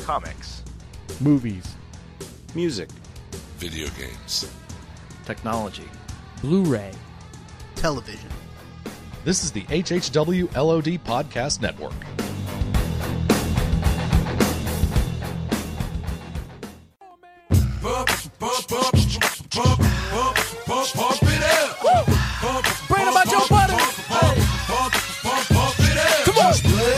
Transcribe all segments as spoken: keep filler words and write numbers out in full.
Comics. Movies. Music. Video games. Technology. Blu-ray. Television. This is the H H W L O D Podcast Network. Bring about your butter. Come on.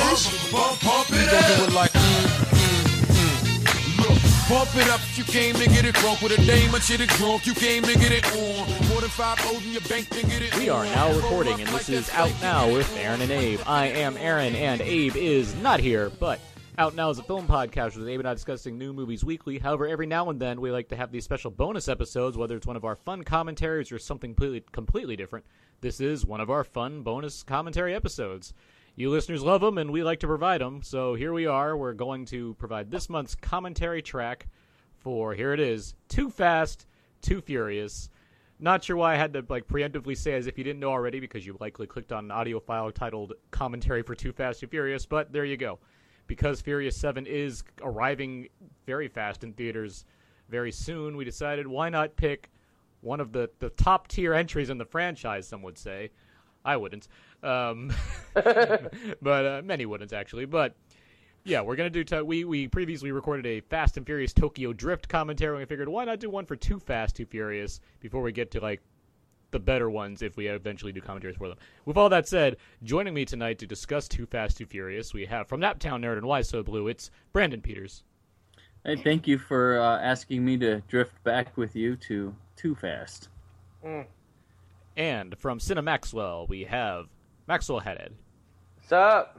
Pump it up if you came to get it drunk with a dame or shit it drunk. You came to get it on. More than five O's in your bank to get it. We are now recording, and this is Out Now with Aaron and Abe. I am Aaron, and Abe is not here, but Out Now is a film podcast with Abe and I discussing new movies weekly. However, every now and then we like to have these special bonus episodes, whether it's one of our fun commentaries or something completely, completely different. This is one of our fun bonus commentary episodes. You listeners love them, and we like to provide them, so here we are. We're going to provide this month's commentary track for, here it is, Too Fast, Too Furious. Not sure why I had to like preemptively say as if you didn't know already, because you likely clicked on an audio file titled Commentary for Too Fast, Too Furious, but there you go. Because Furious seven is arriving very fast in theaters very soon, we decided why not pick one of the, the top-tier entries in the franchise, some would say. I wouldn't. Um, but uh, many wouldn't, actually. But, yeah, we're going to do... To- we, we previously recorded a Fast and Furious Tokyo Drift commentary, and we figured, why not do one for Too Fast, Too Furious before we get to, like, the better ones if we eventually do commentaries for them. With all that said, joining me tonight to discuss Too Fast, Too Furious, we have from Naptown Nerd and Why So Blue, it's Brandon Peters. Hey, thank you for uh, asking me to drift back with you to Too Fast. Mm. And from Cine Maxwell, we have Maxwell Headhead. What's up?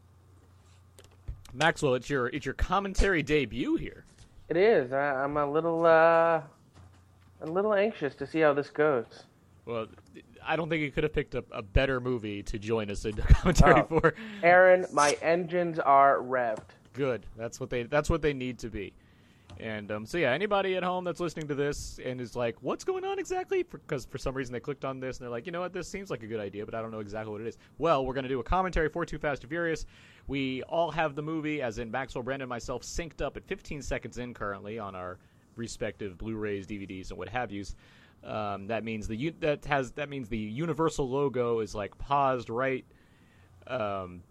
Maxwell, it's your it's your commentary debut here. It is. I, I'm a little uh, a little anxious to see how this goes. Well, I don't think you could have picked a, a better movie to join us in commentary oh. for. Aaron, my engines are revved. Good. That's what they that's what they need to be. And um, so yeah, anybody at home that's listening to this and is like, "What's going on exactly?" Because for, for some reason they clicked on this and they're like, "You know what? This seems like a good idea, but I don't know exactly what it is." Well, we're going to do a commentary for Too Fast, Too Furious. We all have the movie, as in Maxwell, Brandon, and myself, synced up at fifteen seconds in currently on our respective Blu-rays, D V Ds, and what have yous. Um, that means the that has that means the Universal logo is like paused right, um,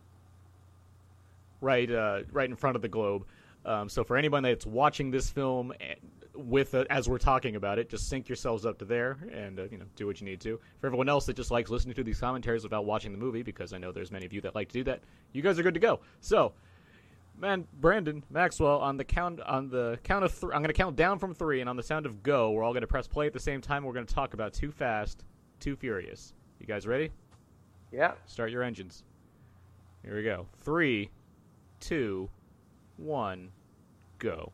right, uh, right in front of the globe. Um, so for anyone that's watching this film with uh, as we're talking about it, just sync yourselves up to there and uh, you know do what you need to. For everyone else that just likes listening to these commentaries without watching the movie, because I know there's many of you that like to do that, you guys are good to go. So, man, Brandon, Maxwell, on the count on the count of three, I'm going to count down from three, and on the sound of go, we're all going to press play at the same time. We're going to talk about Too Fast, Too Furious. You guys ready? Yeah. Start your engines. Here we go. Three, two, one, go.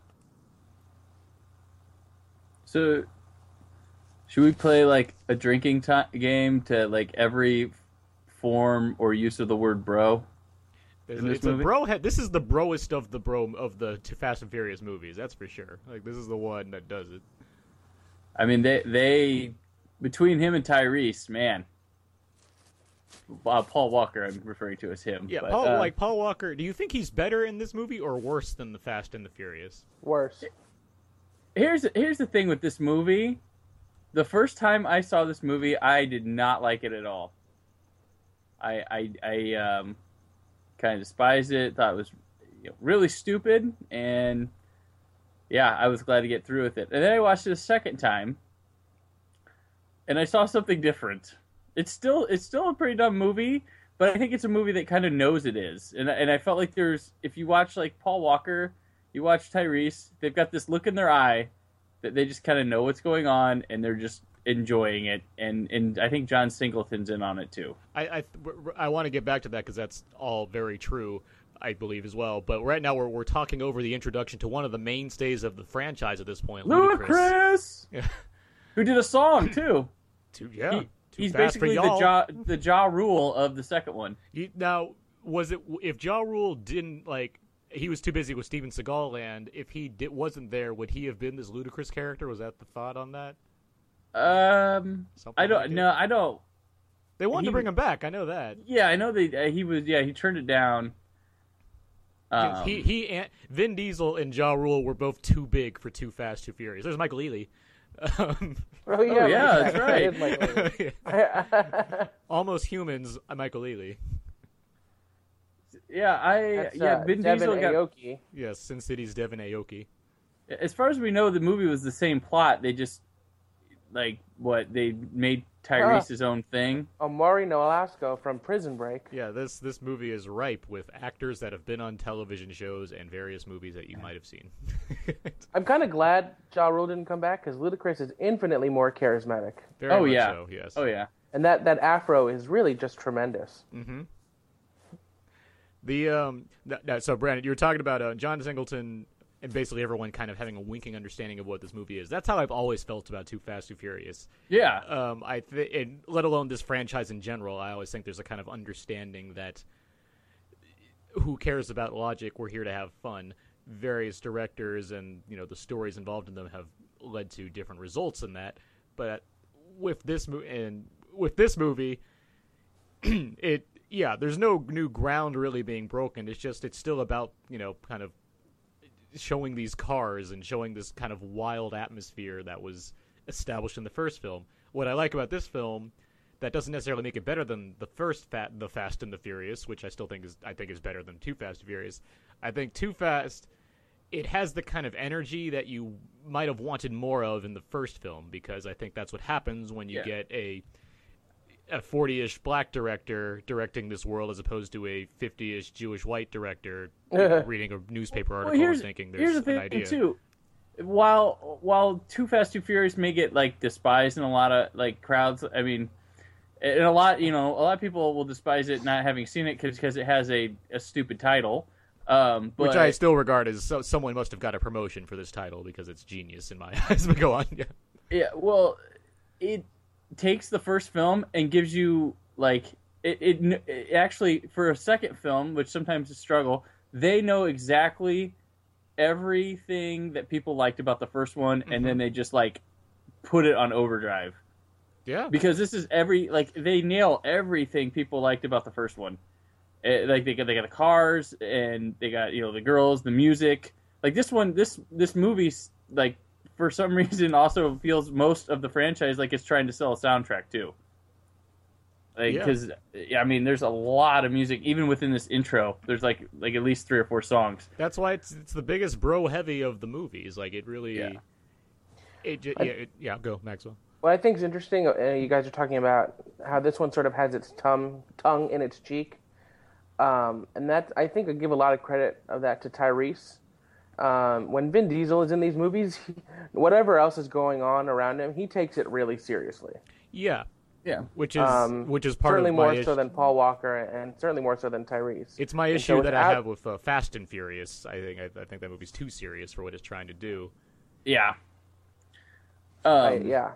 So, should we play like a drinking t- game to like every form or use of the word bro? It's, it's a bro. Head. This is the broest of the bro of the Too Fast and Furious movies. That's for sure. Like this is the one that does it. I mean, they they between him and Tyrese, man. Uh, Paul Walker, I'm referring to as him. Yeah, but, Paul, uh, like Paul Walker. Do you think he's better in this movie or worse than the Fast and the Furious? Worse. Here's here's the thing with this movie. The first time I saw this movie, I did not like it at all. I I, I um, kind of despised it. Thought it was you know, really stupid, and yeah, I was glad to get through with it. And then I watched it a second time, and I saw something different. It's still it's still a pretty dumb movie, but I think it's a movie that kind of knows it is. And and I felt like there's if you watch like Paul Walker, you watch Tyrese, they've got this look in their eye that they just kind of know what's going on and they're just enjoying it. And and I think John Singleton's in on it too. I I, I want to get back to that because that's all very true, I believe as well. But right now we're we're talking over the introduction to one of the mainstays of the franchise at this point, Ludacris, Ludacris! Who did a song too? Too, yeah. He, He's basically the Ja, the Ja Rule of the second one. You, now, was it if Ja Rule didn't like he was too busy with Steven Seagal land? If he did, wasn't there, would he have been this Ludacris character? Was that the thought on that? Um, Something I don't. like no, I don't. They wanted he, to bring him back. I know that. Yeah, I know they. Uh, he was. Yeah, he turned it down. Um, he he and Vin Diesel and Ja Rule were both too big for Too Fast, Too Furious. There's Michael Ealy. Um, Oh yeah, Oh, yeah, that's that right. is Michael Ealy. Almost Humans, Michael Ealy. yeah, I That's, yeah, uh, Vin Devin Diesel got. Aoki. Yes, Sin City's Devin Aoki. As far as we know, the movie was the same plot. They just like what they made Tyrese his own thing. Omari Nolasco from Prison Break. Yeah, this this movie is ripe with actors that have been on television shows and various movies that you might have seen. I'm kind of glad Ja Rule didn't come back because Ludacris is infinitely more charismatic, Very Oh much yeah. so, yes. Oh yeah. and that that afro is really just tremendous. The um, th- th- so Brandon, you were talking about uh, John Singleton and basically everyone kind of having a winking understanding of what this movie is. That's how I've always felt about Too Fast, Too Furious. Yeah. Um, I th- and let alone this franchise in general, I always think there's a kind of understanding that who cares about logic? We're here to have fun. Various directors and you know the stories involved in them have led to different results in that. But with this movie and with this movie, it yeah, there's no new ground really being broken. It's just it's still about you know kind of showing these cars and showing this kind of wild atmosphere that was established in the first film. What I like about this film that doesn't necessarily make it better than the first Fat, the Fast and the Furious, which I still think is I think is better than Too Fast and Furious. I think Too Fast, it has the kind of energy that you might have wanted more of in the first film because I think that's what happens when you Yeah. get a a forty-ish black director directing this world as opposed to a fifty-ish Jewish white director you know, reading a newspaper article here's, and thinking here's there's the an thing idea. too. While while Too Fast Too Furious may get like despised in a lot of like crowds, I mean, and a lot you know a lot of people will despise it not having seen it because it has a, a stupid title. Um, but, Which I still regard as so, someone must have got a promotion for this title because it's genius in my eyes. But go on. Yeah. yeah, well, it takes the first film and gives you like it, it, it actually for a second film, which sometimes is a struggle. They know exactly everything that people liked about the first one, and then they just like put it on overdrive Yeah. because this is every like they nail everything people liked about the first one. Eh, like they got they got the cars and they got you know the girls, the music. Like this one, this this movie like for some reason also feels most of the franchise like it's trying to sell a soundtrack too. Like Yeah. because I mean, there's a lot of music even within this intro. There's like like at least three or four songs. That's why it's it's the biggest bro heavy of the movies. Like it really. Yeah. It, ju- yeah, it, yeah. Go Maxwell. What I think is interesting, uh, you guys are talking about how this one sort of has its tongue tongue in its cheek, um, and that I think I give a lot of credit of that to Tyrese. Um, when Vin Diesel is in these movies, he, whatever else is going on around him, he takes it really seriously. Yeah. Yeah. Which is Um, which is part certainly of my more issue. so than Paul Walker, and certainly more so than Tyrese. It's my And issue so that I without- have with uh, Fast and Furious. I think I, I think that movie's too serious for what it's trying to do. Yeah. Um, I- yeah.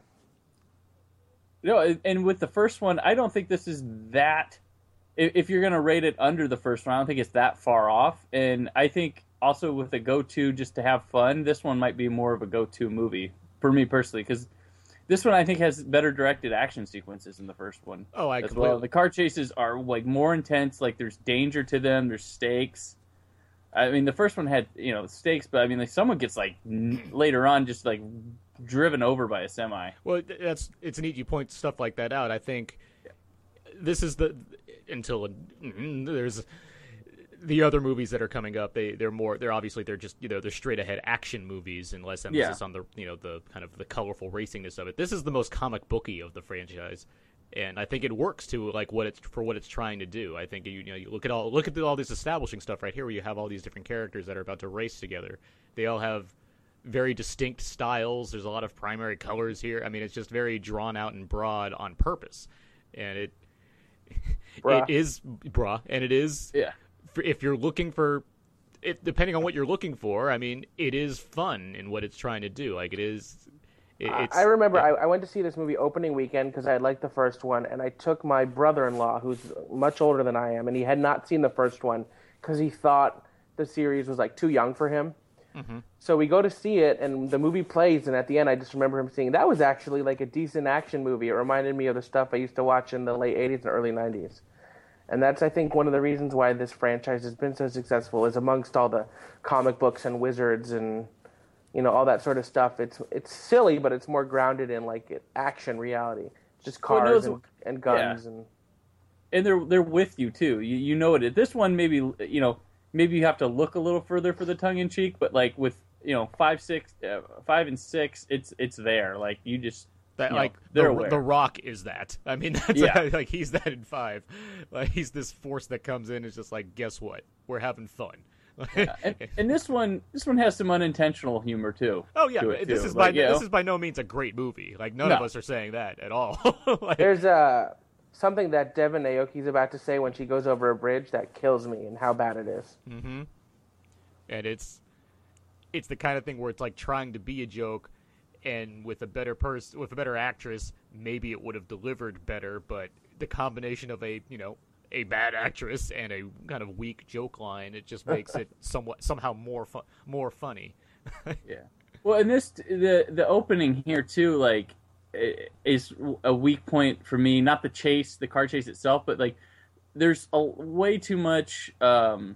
No, and with the first one, I don't think this is that. If if you're going to rate it under the first one, I don't think it's that far off. And I think also with a go-to just to have fun, this one might be more of a go-to movie for me personally because this one I think has better directed action sequences than the first one. Oh, I as completely. well. The car chases are like more intense. Like there's danger to them. There's stakes. I mean, the first one had you know stakes, but I mean, like someone gets like n- later on just like driven over by a semi. Well, th- that's it's neat you point stuff like that out. I think this is the until mm, there's the other movies that are coming up. They they're more they're obviously they're just you know they're straight ahead action movies and less emphasis Yeah. on the you know the kind of the colorful racingness of it. This is the most comic booky of the franchise. And I think it works to like what it's for what it's trying to do. I think you, you know you look at all look at the, all this establishing stuff right here, where you have all these different characters that are about to race together. They all have very distinct styles. There's a lot of primary colors here. I mean, it's just very drawn out and broad on purpose, and it Bruh. it is bruh, and it is Yeah. for, if you're looking for it, depending on what you're looking for. I mean, it is fun in what it's trying to do. Like it is. It, I- it's, I remember yeah. I, I went to see this movie opening weekend because I liked the first one, and I took my brother-in-law, who's much older than I am, and he had not seen the first one because he thought the series was like too young for him. Mm-hmm. So we go to see it, and the movie plays, and at the end, I just remember him saying that was actually like a decent action movie. It reminded me of the stuff I used to watch in the late eighties and early nineties. And that's, I think, one of the reasons why this franchise has been so successful is amongst all the comic books and wizards and, you know, all that sort of stuff. It's it's silly, but it's more grounded in, like, action reality. Just Well, cars no, and, and guns. yeah. and And they're they're with you, too. You, you know it. This one, maybe, you know, maybe you have to look a little further for the tongue-in-cheek, but, like, with, you know, five, six, uh, five and six, it's it's there. Like, you just... That you know, like they're the, aware. the Rock is that. I mean, that's Yeah. like he's that in five. Like he's this force that comes in and is just like, guess what? We're having fun. and, and this one, this one has some unintentional humor too. Oh yeah, to it, this too. is Like, by you know, this is by no means a great movie. Like none No. of us are saying that at all. Like, There's uh, something that Devin Aoki's about to say when she goes over a bridge that kills me and how bad it is. and it's it's the kind of thing where it's like trying to be a joke, and with a better person, with a better actress, maybe it would have delivered better. But the combination of a you know a bad actress and a kind of weak joke line, it just makes it somewhat somehow more fun, more funny. Yeah. Well, and this the the opening here too, like, i- is a weak point for me. Not the chase, the car chase itself, but like, there's a way too much um,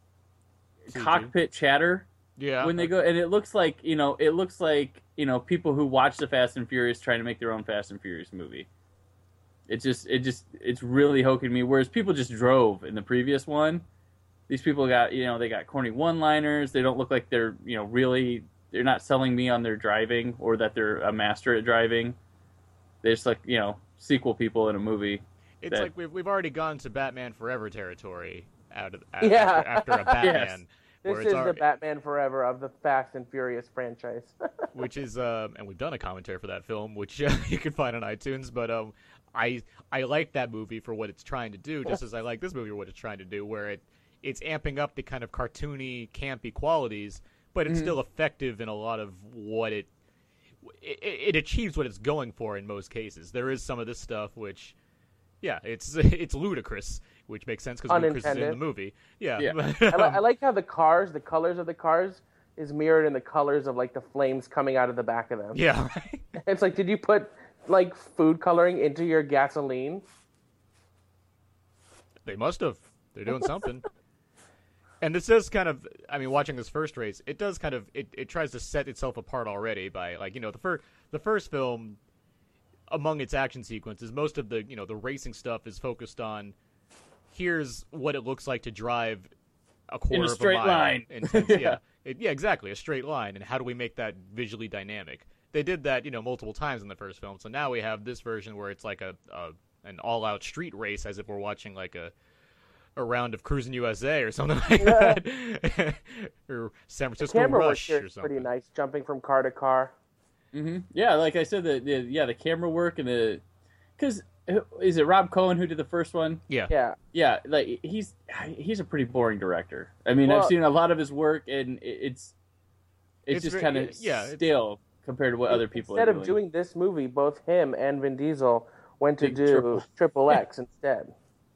cockpit chatter Yeah, when they go, and it looks like you know, it looks like you know, people who watch the Fast and Furious trying to make their own Fast and Furious movie. It just, it just, it's really hoking me. Whereas people just drove in the previous one. These people got, you know, they got corny one-liners. They don't look like they're, you know, really, they're not selling me on their driving or that they're a master at driving. They're just like, you know, sequel people in a movie. It's that- like we've we've already gone to Batman Forever territory out of Yeah. after, after a Batman. This where is it's the already, Batman Forever of the Fast and Furious franchise. which is um, and we've done a commentary for that film, which uh, you can find on iTunes. But um, I I like that movie for what it's trying to do, just as I like this movie for what it's trying to do, where it it's amping up the kind of cartoony, campy qualities, but it's still effective in a lot of what it, it it achieves what it's going for in most cases. There is some of this stuff which, yeah, it's it's ludicrous, which makes sense because Ludacris is in Unintended. the movie. Yeah, Yeah. but, I, li- um, I like how the cars, the colors of the cars, is mirrored in the colors of like the flames coming out of the back of them. yeah. Right? It's like, did you put like food coloring into your gasoline? They must have. They're doing something. And this is kind of, I mean, watching this first race, it does kind of, it, it tries to set itself apart already by, like, you know, the, fir- the first film, among its action sequences, most of the, you know, the racing stuff is focused on, here's what it looks like to drive a quarter straight of a mile. line. In ten- yeah, It- yeah, exactly, a straight line, and how do we make that visually dynamic? They did that, you know, multiple times in the first film, so now we have this version where it's like a, a an all-out street race, as if we're watching, like, a a round of Cruising U S A or something like that, or San Francisco Camera work Rush here or is something. pretty nice, jumping from car to car. hmm Yeah, like I said, the, the yeah the camera work and the because is it Rob Cohen who did the first one? Yeah, Yeah, Yeah, like he's he's a pretty boring director. I mean, Well- I've seen a lot of his work, and it- it's it's, It's just ve- kind of yeah, it's- still compared to what other people instead are of doing. doing this movie, both him and Vin Diesel went to Big do triple. Triple X instead.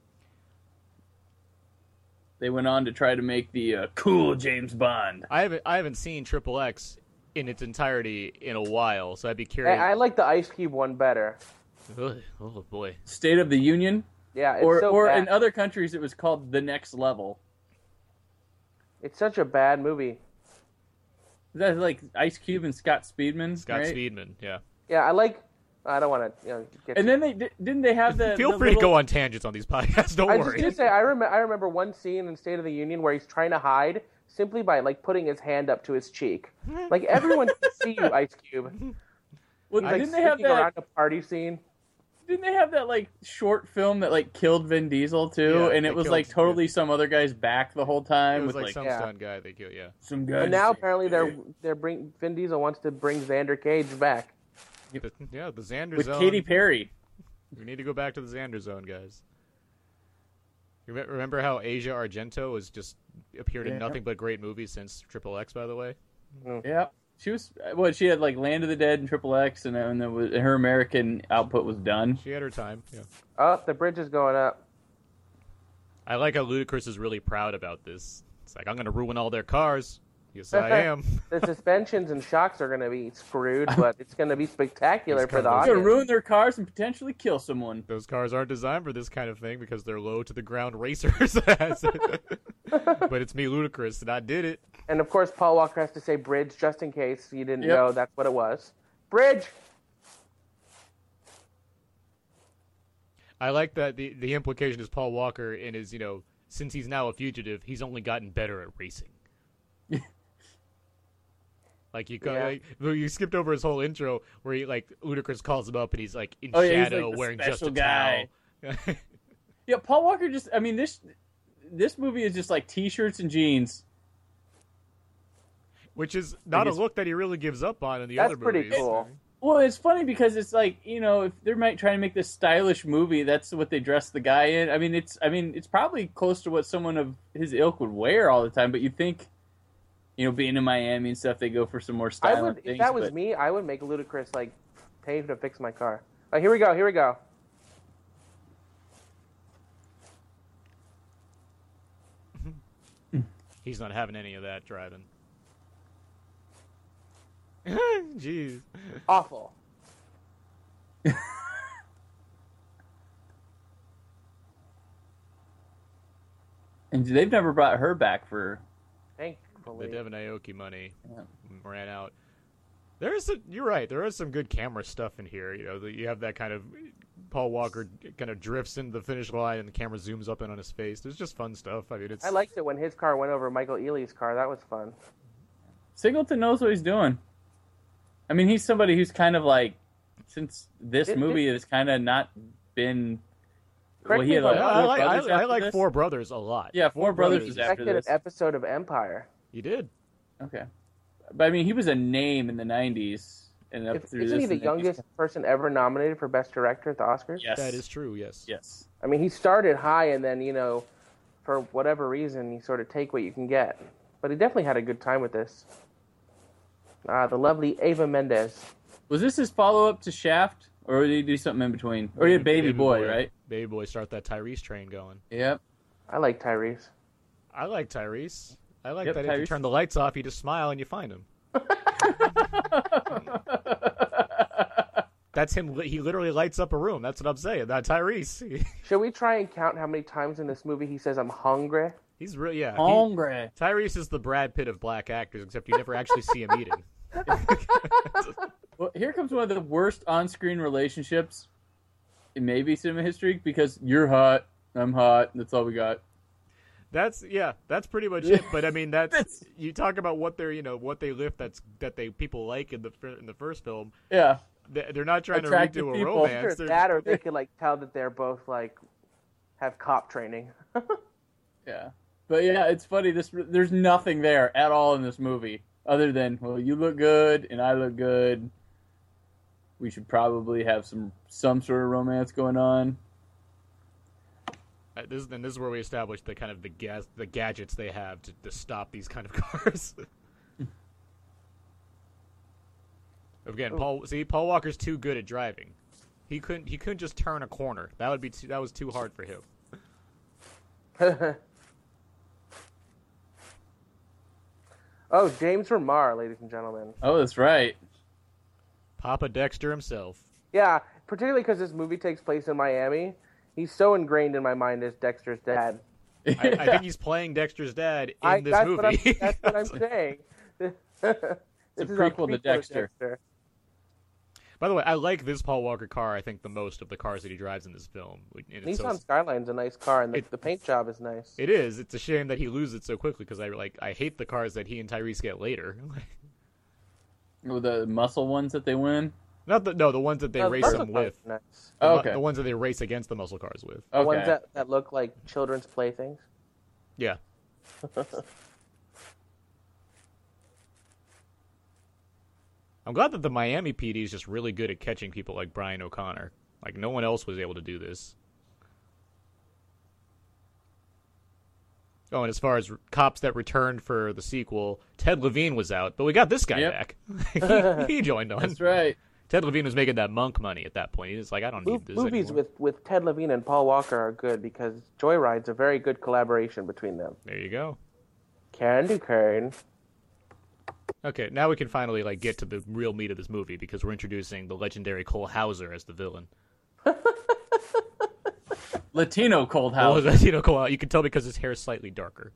They went on to try to make the uh, cool James Bond. I haven't I haven't seen Triple X in its entirety in a while, so I'd be I, curious. I like the Ice Cube one better. Ugh, oh boy, State of the Union, Yeah, it's or so or bad. in other countries it was called The Next Level. It's such a bad movie. That's like Ice Cube and Scott Speedman. Scott right? Speedman. Yeah, Yeah, I like. I don't want to. You know, get And then they di- didn't they have the feel the free to little- go on tangents on these podcasts. Don't I was just worry. gonna say I remember. I remember one scene in State of the Union where he's trying to hide simply by like putting his hand up to his cheek. Like everyone can see you, Ice Cube. He's Well, like didn't they have sneaking that? around a party scene. Didn't they have that like short film that like killed Vin Diesel too? Yeah, and they it was killed- like totally some other guy's back the whole time It was with like, like, some yeah. stunt guy they killed. Yeah, some guy. And now apparently they're they're bring Vin Diesel wants to bring Xander Cage back. The- yeah, the Xander with Zone. Katy Perry. We need to go back to the Xander Zone, guys. You re- remember how Asia Argento has just appeared in Yeah. nothing but great movies since Triple X, by the way? Yeah, she was. What she had like Land of the Dead and Triple X, and then it was, her American output was done. She had her time. Yeah. Oh, the bridge is going up. I like how Ludacris is really proud about this. It's like, I'm going to ruin all their cars. Yes, I am. The suspensions and shocks are going to be screwed, but it's going to be spectacular It's for the gonna- It's gonna audience. ruin their cars and potentially kill someone. Those cars aren't designed for this kind of thing because they're low to the ground racers. But it's me, Ludacris, and I did it. And of course, Paul Walker has to say bridge just in case you didn't Yep. know that's what it was. Bridge! I like that the the implication is Paul Walker and is, you know, since he's now a fugitive, he's only gotten better at racing. Like you, Yeah. like, well, you skipped over his whole intro where he like Ludacris calls him up and he's like in Oh, yeah, he's, shadow like, the wearing just a special guy. towel. Yeah, Paul Walker just. I mean, this this movie is just like t-shirts and jeans. Which is not a it's- look that he really gives up on in the That's other pretty movies. cool. Well, it's funny because it's like, you know, if they're might trying to make this stylish movie, that's what they dress the guy in. I mean, it's I mean, it's probably close to what someone of his ilk would wear all the time. But you think, you know, being in Miami and stuff, they go for some more I stylish would, things. if that was but- me, I would make Ludacris like pay to fix my car. Oh, here we go. Here we go. He's not having any of that driving. Jeez. Awful. and they've never brought her back for. The Thankfully. Devin Aoki money Yeah. ran out. There is, a, you're right. There is some good camera stuff in here. You know, that you have that kind of Paul Walker kind of drifts into the finish line, and the camera zooms up in on his face. There's just fun stuff. I mean, it's I liked it when his car went over Michael Ealy's car. That was fun. Singleton knows what he's doing. I mean, he's somebody who's kind of like, since this It- movie has kind of not been. Correct well, me he if had I'm like I, I Four like Brothers I, I after like this? Four Brothers a lot. Yeah, Four Brothers He was after directed this. an episode of Empire. You did. Okay, but I mean, he was a name in the nineties and up If, through isn't this. he the and then he's- youngest person ever nominated for Best Director at the Oscars? Yes, That is true. Yes. Yes. I mean, he started high, and then, you know, for whatever reason, you sort of take what you can get. But he definitely had a good time with this. Ah, the lovely Ava Mendes. Was this his follow up to Shaft, or did he do something in between? Or he had Baby, Boy, right? Baby Boy, start that Tyrese train going. Yep. I like Tyrese. I like Tyrese. I like Yep, that if you Tyrese. turn the lights off, you just smile and you find him. That's him. li- He literally lights up a room. That's what I'm saying. That Tyrese. Should we try and count how many times in this movie he says, I'm hungry? He's really yeah. he- Hungry. Tyrese is the Brad Pitt of black actors, except you never actually see him eating. Well, here comes one of the worst on-screen relationships in maybe cinema history because you're hot, I'm hot, and that's all we got. That's yeah. That's pretty much it. But I mean, that's, That's- you talk about what they're you know what they lift. That's that they people like in the fir- in the first film. Yeah. They- They're not trying Attractive to redo a people. romance. Either They're- that, or they could like tell that they're both like have cop training. Yeah. But yeah, it's funny. This there's nothing there at all in this movie other than, well, you look good and I look good. We should probably have some some sort of romance going on. Uh, This is, and this is where we establish the kind of the gas, the gadgets they have to, to stop these kind of cars. Again, Paul. See, Paul Walker's too good at driving. He couldn't. He couldn't just turn a corner. That would be. Too, that was too hard for him. Oh, James Remar, ladies and gentlemen. Oh, that's right. Papa Dexter himself. Yeah, particularly because this movie takes place in Miami. He's so ingrained in my mind as Dexter's dad. I, I think he's playing Dexter's dad in I, this that's movie. What I'm, that's what I'm saying. this a is prequel to Dexter. By the way, I like this Paul Walker car. I think the most of the cars that he drives in this film. And it's Nissan so- Skyline's a nice car, and the, It- the paint job is nice. It is. It's a shame that he loses it so quickly because I like. I hate the cars that he and Tyrese get later. With the muscle ones that they win. Not the no, the ones that they Uh, race muscle them cars with. are nice. The, Oh, mu- okay. the ones that they race against the muscle cars with. The Okay. ones that, that look like children's playthings. Yeah. I'm glad that the Miami P D is just really good at catching people like Brian O'Connor. Like, no one else was able to do this. Oh, and as far as r- cops that returned for the sequel, Ted Levine was out, but we got this guy Yep. back. he, he joined on. That's right. Ted Levine was making that monk money at that point. He was like, I don't Mo- need this movies anymore. with, with Ted Levine and Paul Walker are good because Joyride's a very good collaboration between them. There you go. Candy cane. Okay, now we can finally like get to the real meat of this movie because we're introducing the legendary Cole Hauser as the villain. Latino Cold Well, House. you know, Cole, you can tell because his hair is slightly darker.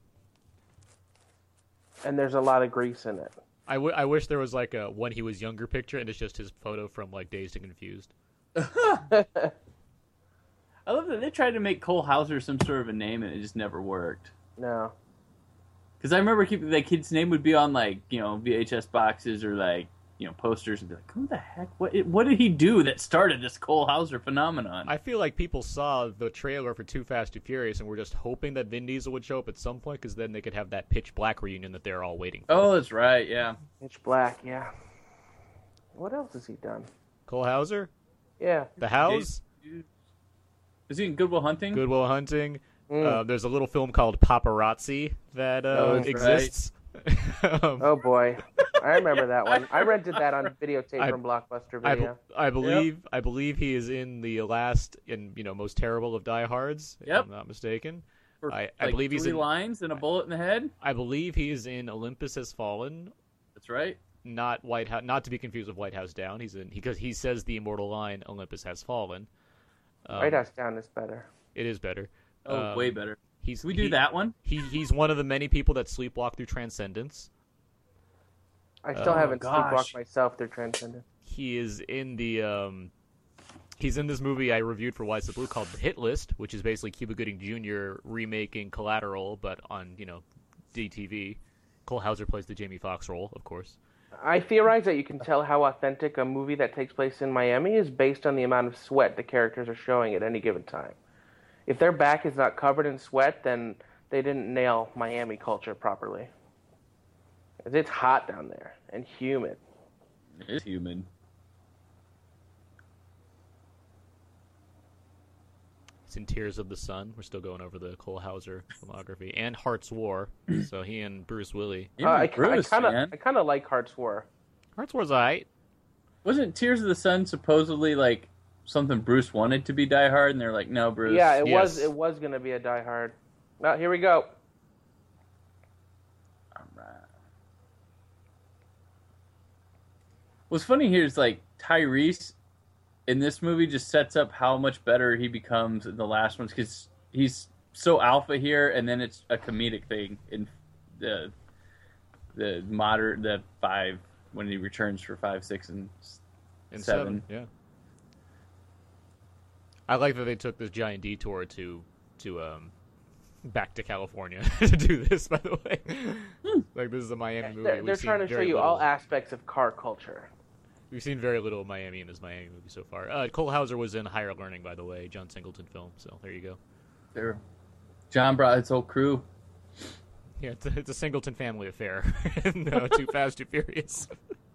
And there's a lot of grease in it. I, w- I wish there was like a when he was younger picture and it's just his photo from like Dazed and Confused. I love that they tried to make Cole Hauser some sort of a name and it just never worked. No. Because I remember keeping that kid's name would be on like you know V H S boxes or like you know posters and be like, who the heck? What what did he do that started this Cole Hauser phenomenon? I feel like people saw the trailer for Too Fast, Too Furious and were just hoping that Vin Diesel would show up at some point because then they could have that Pitch Black reunion that they're all waiting for. Oh, that's right. Yeah. Pitch Black, yeah. What else has he done? Cole Hauser? Yeah. The House? Is he in Good Will Hunting? Good Will Hunting. Mm. Uh, there's a little film called Paparazzi that uh, Oh, that's exists. um, Oh boy, I remember that one. I rented that on videotape I- from Blockbuster I, Video. be- I believe I believe he is in the last and you know most terrible of Die Hards. If Yep. I'm not mistaken. For, I, I like, believe he's three in. lines and a bullet in the head. I believe he is in Olympus Has Fallen. That's right. Not White House. Not to be confused with White House Down. He's in because he says the immortal line Olympus Has Fallen. Um, White House Down is better. It is better. Oh, Um, way better. He's Can we do he- that one? He he's one of the many people that sleepwalk through Transcendence. I still Oh, haven't gosh. sleepwalked myself through Transcendence. He is in the um he's in this movie I reviewed for Wise the Blue called The Hit List, which is basically Cuba Gooding Junior remaking Collateral but on, you know, D T V. Cole Hauser plays the Jamie Foxx role, of course. I theorize that you can tell how authentic a movie that takes place in Miami is based on the amount of sweat the characters are showing at any given time. If their back is not covered in sweat, then they didn't nail Miami culture properly. 'Cause it's hot down there and humid. It's human. It's in Tears of the Sun. We're still going over the Cole Hauser filmography and Heart's War. So he and Bruce Willis. Even Uh, I, Bruce, kind of, man. I kind of like Heart's War. Heart's War's alright. Wasn't Tears of the Sun supposedly like something Bruce wanted to be Die Hard, and they're like, no, Bruce. Yeah, it Yes. was. It was gonna be a Die Hard. Now here we go. All right. What's funny here is like Tyrese in this movie just sets up how much better he becomes in the last ones because he's so alpha here, and then it's a comedic thing in the the modern the five when he returns for five, six, and And seven. seven. Yeah. I like that they took this giant detour to to um back to California to do this. By the way, like this is a Miami movie. They're, We've they're seen trying to show very you little. all aspects of car culture. We've seen very little of Miami in this Miami movie so far. Uh, Cole Hauser was in Higher Learning, by the way, John Singleton film. So there you go. There. John brought his whole crew. Yeah, it's a, it's a Singleton family affair. No, Too Fast, Too Furious.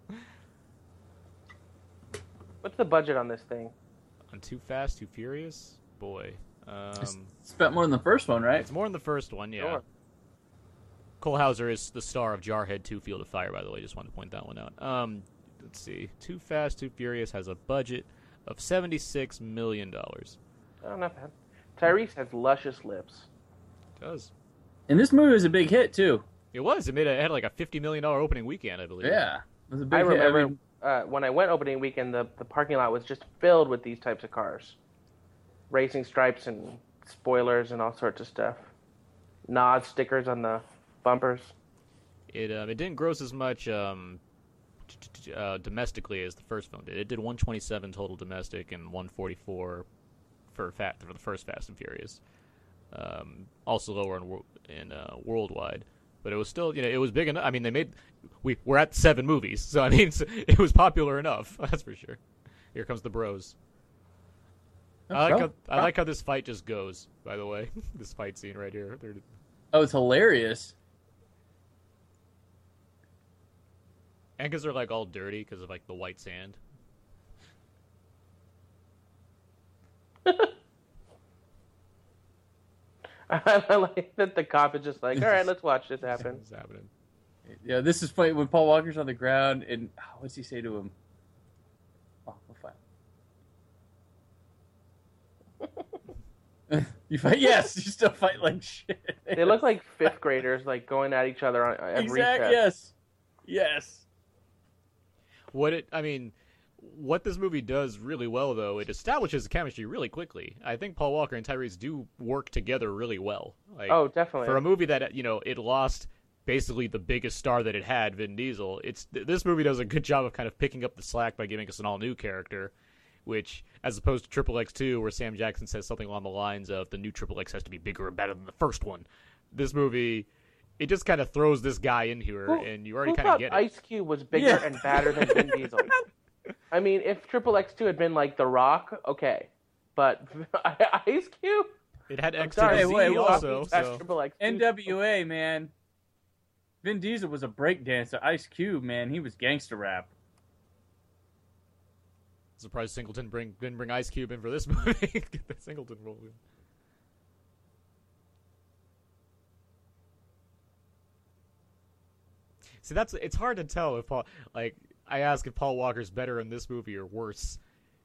What's the budget on this thing? On Too Fast, Too Furious, boy, um, Spent more than the first one, right? it's more in the first one. Yeah. Sure. Cole Hauser is the star of Jarhead two Field of Fire, by the way. Just wanted to point that one out. Um, let's see. Too Fast, Too Furious has a budget of seventy-six million dollars. Oh, not bad. Tyrese has luscious lips. It does. And this movie was a big hit too. It was. It made a, it had like a fifty million dollars opening weekend, I believe. Yeah, it was a big I hit. remember I mean, uh, when I went opening weekend, the, the parking lot was just filled with these types of cars. Racing stripes and spoilers and all sorts of stuff. Nod stickers on the bumpers. It um, it didn't gross as much um, t- t- t- uh, domestically as the first film did. It did one twenty-seven total domestic and one forty-four for fat for the first Fast and Furious. Um, also lower in wor- in uh, worldwide, but it was still you know it was big enough. I mean, they made we we're at seven movies, so I mean it was popular enough. That's for sure. Here comes the bros. I like how, I like how this fight just goes. By the way, this fight scene right here. They're, oh, it's hilarious. and because they're like all dirty because of like the white sand. I like that the cop is just like, all right, let's watch this happen. What's happening? Yeah, this is funny when Paul Walker's on the ground and oh, what's he say to him? Oh, we'll fight. You fight? Yes, you still fight like shit. They look like fifth graders, like going at each other on every Exact. test. Yes. Yes. What it, I mean, what this movie does really well, though, it establishes the chemistry really quickly. I think Paul Walker and Tyrese do work together really well. Like, Oh, definitely. for a movie that, you know, it lost basically the biggest star that it had, Vin Diesel. It's this movie does a good job of kind of picking up the slack by giving us an all new character, which, as opposed to Triple X two, where Sam Jackson says something along the lines of the new Triple X has to be bigger and better than the first one. This movie, it just kind of throws this guy in here, Who- and you already who kind of thought get it. Ice Cube was bigger Yeah. and badder than Vin Diesel? I mean, if Triple X two had been like The Rock, okay, but Ice Cube. It had I'm X sorry, to the Z wait, wait, also. That's So. Triple X two. N W A, man. Vin Diesel was a breakdancer. Ice Cube, man, he was gangster rap. Surprised Singleton bring didn't bring Ice Cube in for this movie. Get that Singleton role in. See, that's it's hard to tell if Paul like I ask if Paul Walker's better in this movie or worse.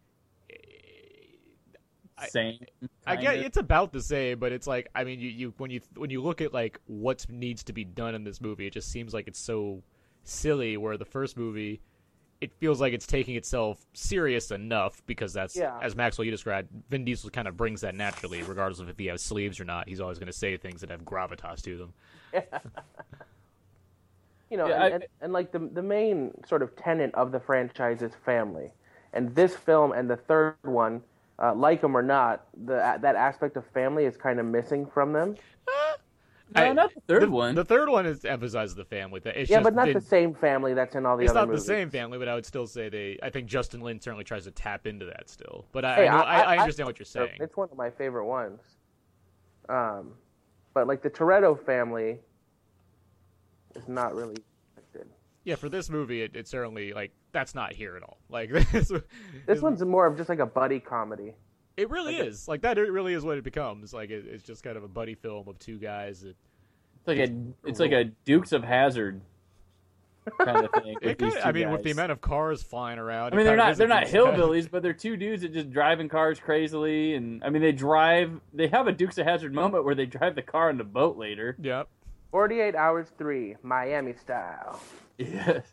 I- Same. I get kinda. it's about the same, but it's like I mean, you, you when you when you look at like what needs to be done in this movie, it just seems like it's so silly. Where the first movie, it feels like it's taking itself serious enough because that's Yeah. as Maxwell you described. Vin Diesel kind of brings that naturally, regardless of if he has sleeves or not. He's always going to say things that have gravitas to them. You know, Yeah, and, I- and, and like the the main sort of tenet of the franchise is family, and this film and the third one, uh, like them or not, the that aspect of family is kind of missing from them. No, I- not the third the, one. The third one is emphasizes the family thing. It's Yeah, just but not Vin- the same family that's in all the It's other not movies. the same family, but I would still say they. I think Justin Lin certainly tries to tap into that still. But I, Hey, I, know, I, I I- understand what you're So saying. It's one of my favorite ones. Um, but like the Toretto family is not really affected. Yeah, for this movie, it, it's certainly like that's not here at all. Like this, This one's more of just like a buddy comedy. it really is like that. It really is what it becomes. Like it, it's just kind of a buddy film of two guys. That, It's like a it's like a Dukes of Hazzard kind of thing. it with these could, two I mean, with guys. the amount of cars flying around. I mean, it they're kind of not is they're a not Dukes of Hazzard. hillbillies, but they're two dudes that just driving cars crazily, and I mean, they drive. They have a Dukes of Hazzard moment where they drive the car in the boat later. Yep. forty-eight hours three, Miami style. Yes.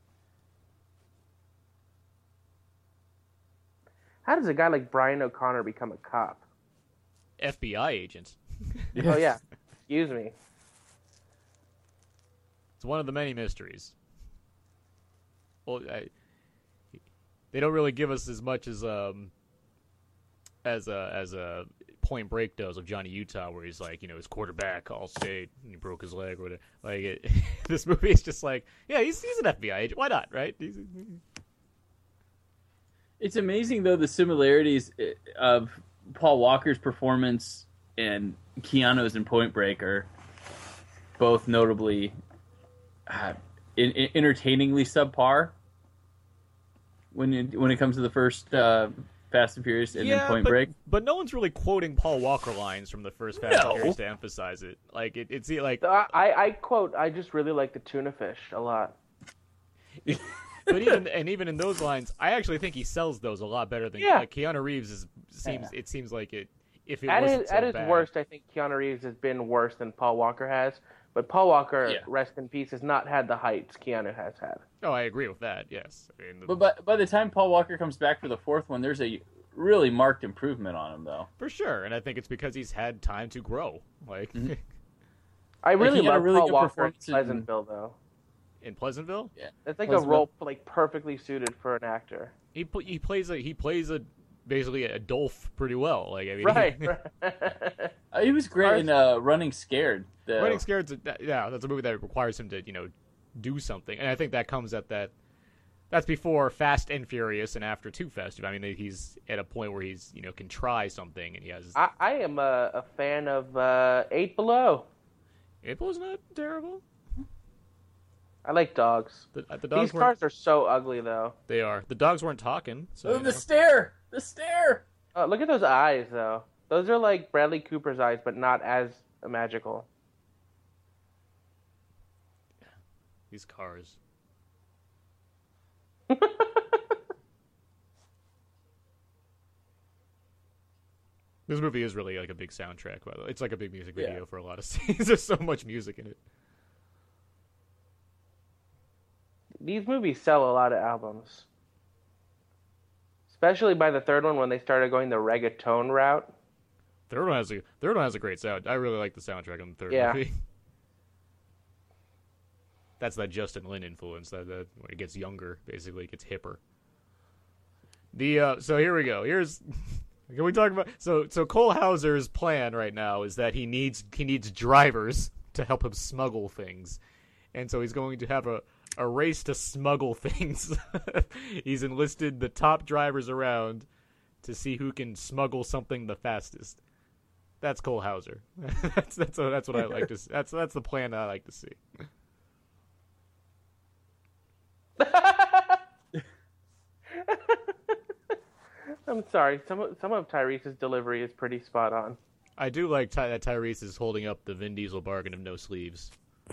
How does a guy like Brian O'Connor become a cop? F B I agent. Oh yeah, excuse me. It's one of the many mysteries. Well, I, they don't really give us as much as um as a as a Point Break does of Johnny Utah, where he's like, you know, his quarterback all state and he broke his leg or whatever. Like it, this movie is just like, yeah, he's he's an F B I agent. Why not, right? He's, It's amazing though the similarities of Paul Walker's performance and Keanu's in Point Break are both notably uh, in, in, entertainingly subpar when it, when it comes to the first uh, Fast and Furious and then Point but, Break. but no one's really quoting Paul Walker lines from the first Fast No. and Furious to emphasize it. Like it, it's like, I, I, I quote, I just really like the tuna fish a lot. but even and even in those lines, I actually think he sells those a lot better than Yeah. like Keanu Reeves is seems. It seems like it. If it At wasn't his, so at his bad. worst, I think Keanu Reeves has been worse than Paul Walker has. But Paul Walker, Yeah. rest in peace, has not had the heights Keanu has had. Oh, I agree with that. Yes, I mean, the- But by, by the time Paul Walker comes back for the fourth one, there's a really marked improvement on him though. for sure. And I think it's because he's had time to grow. Like I really he had a love really Paul good Walker in performance in- Pleasantville, though. in Pleasantville, It's like a Pleasantville. role like perfectly suited for an actor. he pl- he plays a he plays a basically a Dolph pretty well. Like I mean, Right. he- Uh, he was great in uh, Running Scared. The, Running Scared's a, that- yeah, that's a movie that requires him to you know do something, and I think that comes at that. That's before Fast and Furious and after Too Fast. I mean, he's at a point where he's you know can try something, and he has. I, I am a, a fan of uh, Eight Below. April's not terrible. I like dogs. The, uh, the dogs These weren't. cars are so ugly, though. They are. The dogs weren't talking. So Oh, you the know. stare, the stare. Oh, look at those eyes, though. Those are like Bradley Cooper's eyes, but not as magical. These cars. This movie is really like a big soundtrack, by the way. It's like a big music video Yeah. for a lot of scenes. There's so much music in it. these movies sell a lot of albums. Especially by the third one when they started going the reggaeton route. Third one has a third one has a great sound. I really like the soundtrack on the third Yeah. movie. That's that Justin Lin influence. That, that when it gets younger, basically, it gets hipper. The uh, so here we go. Here's can we talk about so so Cole Hauser's plan right now is that he needs he needs drivers to help him smuggle things, and so he's going to have a a race to smuggle things. He's enlisted the top drivers around to see who can smuggle something the fastest. That's Cole Hauser. that's that's what, that's what I like to see. That's that's the plan that I like to see. I'm sorry. Some of, some of Tyrese's delivery is pretty spot on. I do like Ty- that Tyrese is holding up the Vin Diesel bargain of no sleeves.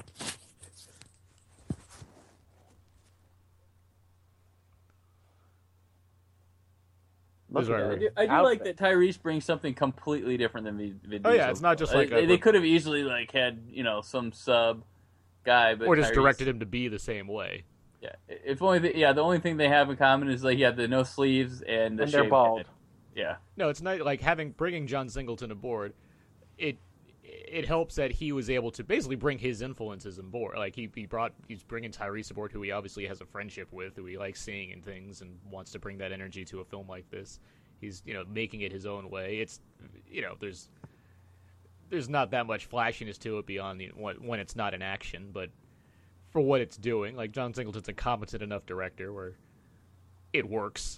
Look This is at right, I right. do, I do Outfit. like that Tyrese brings something completely different than Vin Vin Oh, yeah, Diesel. it's not just like they, a- they could have easily like had you know some sub guy, but Or just Tyrese- directed him to be the same way. Yeah, if only the, yeah the only thing they have in common is like yeah the no sleeves and the And they're shaved bald. head. Yeah, No, it's not like having bringing John Singleton aboard. It it helps that he was able to basically bring his influences aboard. Like he he brought he's bringing Tyrese aboard, who he obviously has a friendship with, who he likes seeing in things, and wants to bring that energy to a film like this. He's you know making it his own way. It's you know there's there's not that much flashiness to it beyond the, when, when it's not in action, but for what it's doing, like John Singleton's a competent enough director where it works.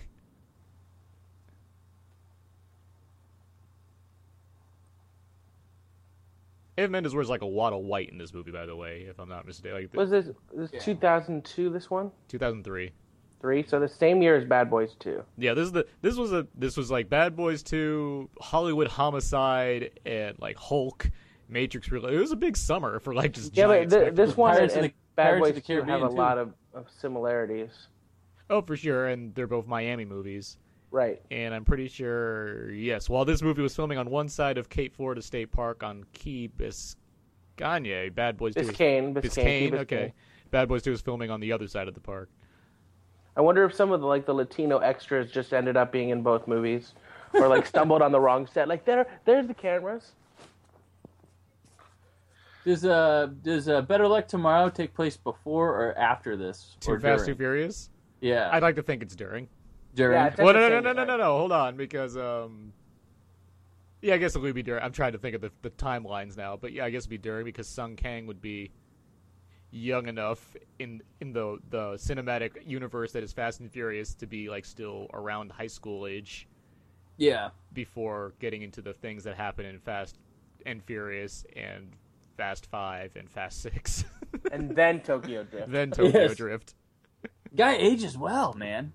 Eva Mendes wears like a wad of white in this movie, by the way, if I'm not mistaken. Like, Was this, this two thousand two, this one? two thousand three. Three? So the same year as Bad Boys two. Yeah, this is the this was a this was like Bad Boys two, Hollywood Homicide, and like Hulk, Matrix. It was a big summer for like just Yeah, but giant th- spectacles. this one and, Pirates of and the- Bad Pirates of Boys the two have a Caribbean, too. lot of, of similarities. Oh, for sure, and they're both Miami movies. Right. And I'm pretty sure, yes, while this movie was filming on one side of Cape Florida State Park on Key Biscayne, Bad Boys two was- Biscayne, Biscayne, Key Biscayne, Biscayne. okay. Bad Boys two was filming on the other side of the park. I wonder if some of the like the Latino extras just ended up being in both movies, or like stumbled on the wrong set. Like there, there's the cameras. does uh does uh, Better Luck Tomorrow take place before or after this? Too or Fast, during? Too Furious? Yeah, I'd like to think it's during. during. Yeah, it's- Well, no, the no, same no, no, no, time. no, hold on, because, um... yeah, I guess it would be during. I'm trying to think of the, the timelines now, but yeah, I guess it'd be during, because Sung Kang would be young enough in in the the cinematic universe that is Fast and Furious to be, like, still around high school age yeah. before getting into the things that happen in Fast and Furious and Fast Five and Fast Six. And then Tokyo Drift. Then Tokyo Yes. Drift. Guy ages well, man.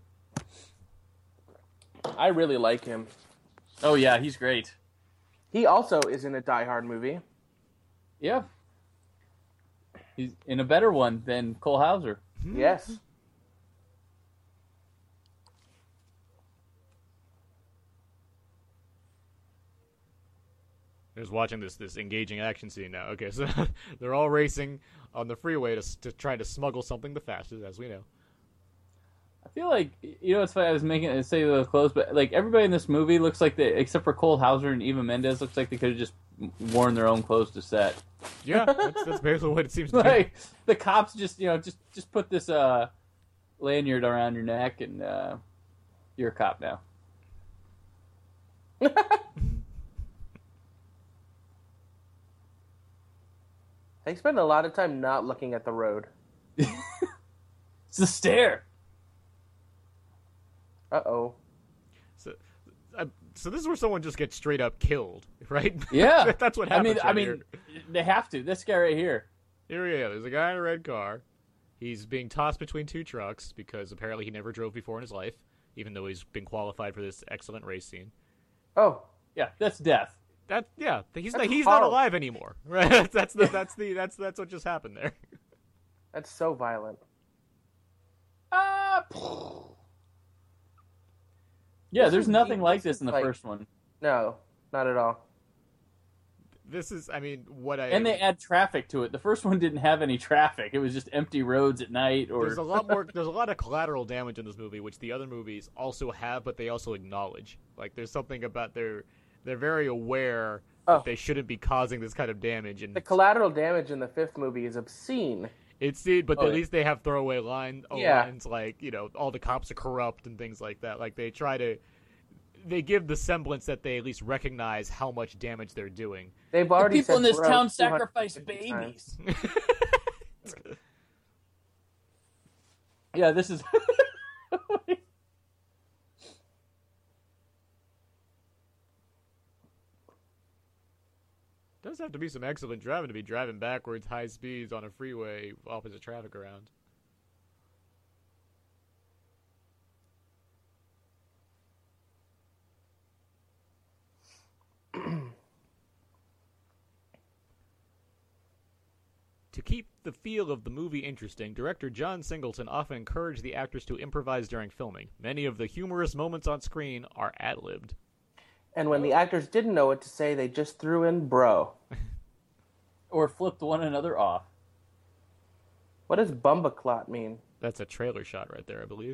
I really like him. Oh yeah, he's great. He also is in a Die Hard movie. Yeah, he's in a better one than Cole Hauser. Yes. Just watching this this engaging action scene now. Okay, so they're all racing on the freeway to to try to smuggle something the fastest, as we know. I feel like you know it's funny. I was making it say the clothes, but like everybody in this movie looks like they, except for Cole Hauser and Eva Mendes, looks like they could have just worn their own clothes to set. Yeah, that's, that's basically what it seems to be. Like the cops just you know just just put this uh lanyard around your neck and uh, you're a cop now. They spend a lot of time not looking at the road. It's the stare. Uh oh. So, uh, so this is where someone just gets straight up killed, right? Yeah, that's what I happens. mean, I right mean, here. they have to. This guy right here. Here we go. There's a guy in a red car. He's being tossed between two trucks because apparently he never drove before in his life, even though he's been qualified for this excellent race scene. Oh. Yeah, that's death. That yeah, he's That's not, he's not horrible. alive anymore. Right? That's the that's the that's that's what just happened there. That's so violent. Ah. Yeah, This there's is nothing the- like this this in the is like- first one. No, not at all. this is, I mean, what I... And they add traffic to it. The first one didn't have any traffic. It was just empty roads at night. Or There's a lot more, there's a lot of collateral damage in this movie, which the other movies also have, but they also acknowledge. Like, there's something about their... They're very aware Oh. that they shouldn't be causing this kind of damage. And The collateral damage in the fifth movie is obscene. It's it, but Oh, at yeah. least they have throwaway line oh, Yeah. lines like, you know, all the cops are corrupt and things like that. Like, they try to... They give the semblance that they at least recognize how much damage they're doing. They've the already people in said this bro town two hundred sacrifice fifty times. babies. Yeah, this is... Does have to be some excellent driving to be driving backwards, high speeds on a freeway, opposite traffic around. To keep the feel of the movie interesting, director John Singleton often encouraged the actors to improvise during filming. Many of the humorous moments on screen are ad-libbed. And when the actors didn't know what to say, they just threw in bro. Or flipped one another off. What does bumbaclot mean? That's a trailer shot right there, I believe.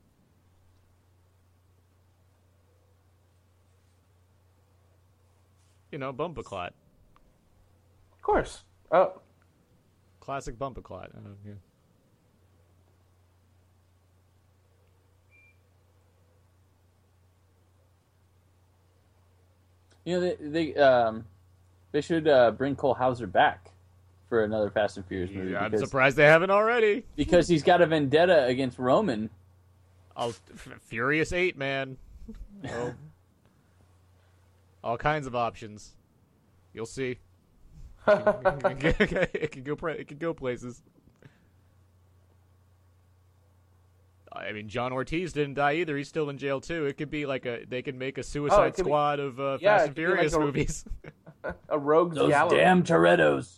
You know, Bumpaclot. Of course. Oh, Classic Bumpaclot. Uh, yeah. You know, they they um they should uh, bring Cole Hauser back for another Fast and Furious movie. Yeah, I'm because, surprised they haven't already. because he's got a vendetta against Roman. Oh, F- Furious eight, man. Oh. All kinds of options. You'll see. it can go. It can go places. I mean, John Ortiz didn't die either. He's still in jail too. It could be like a. They could make a Suicide could be- Squad of uh, Yeah, Fast it and could be like Furious a- movies. a rogue's Those gallery. damn Torettos.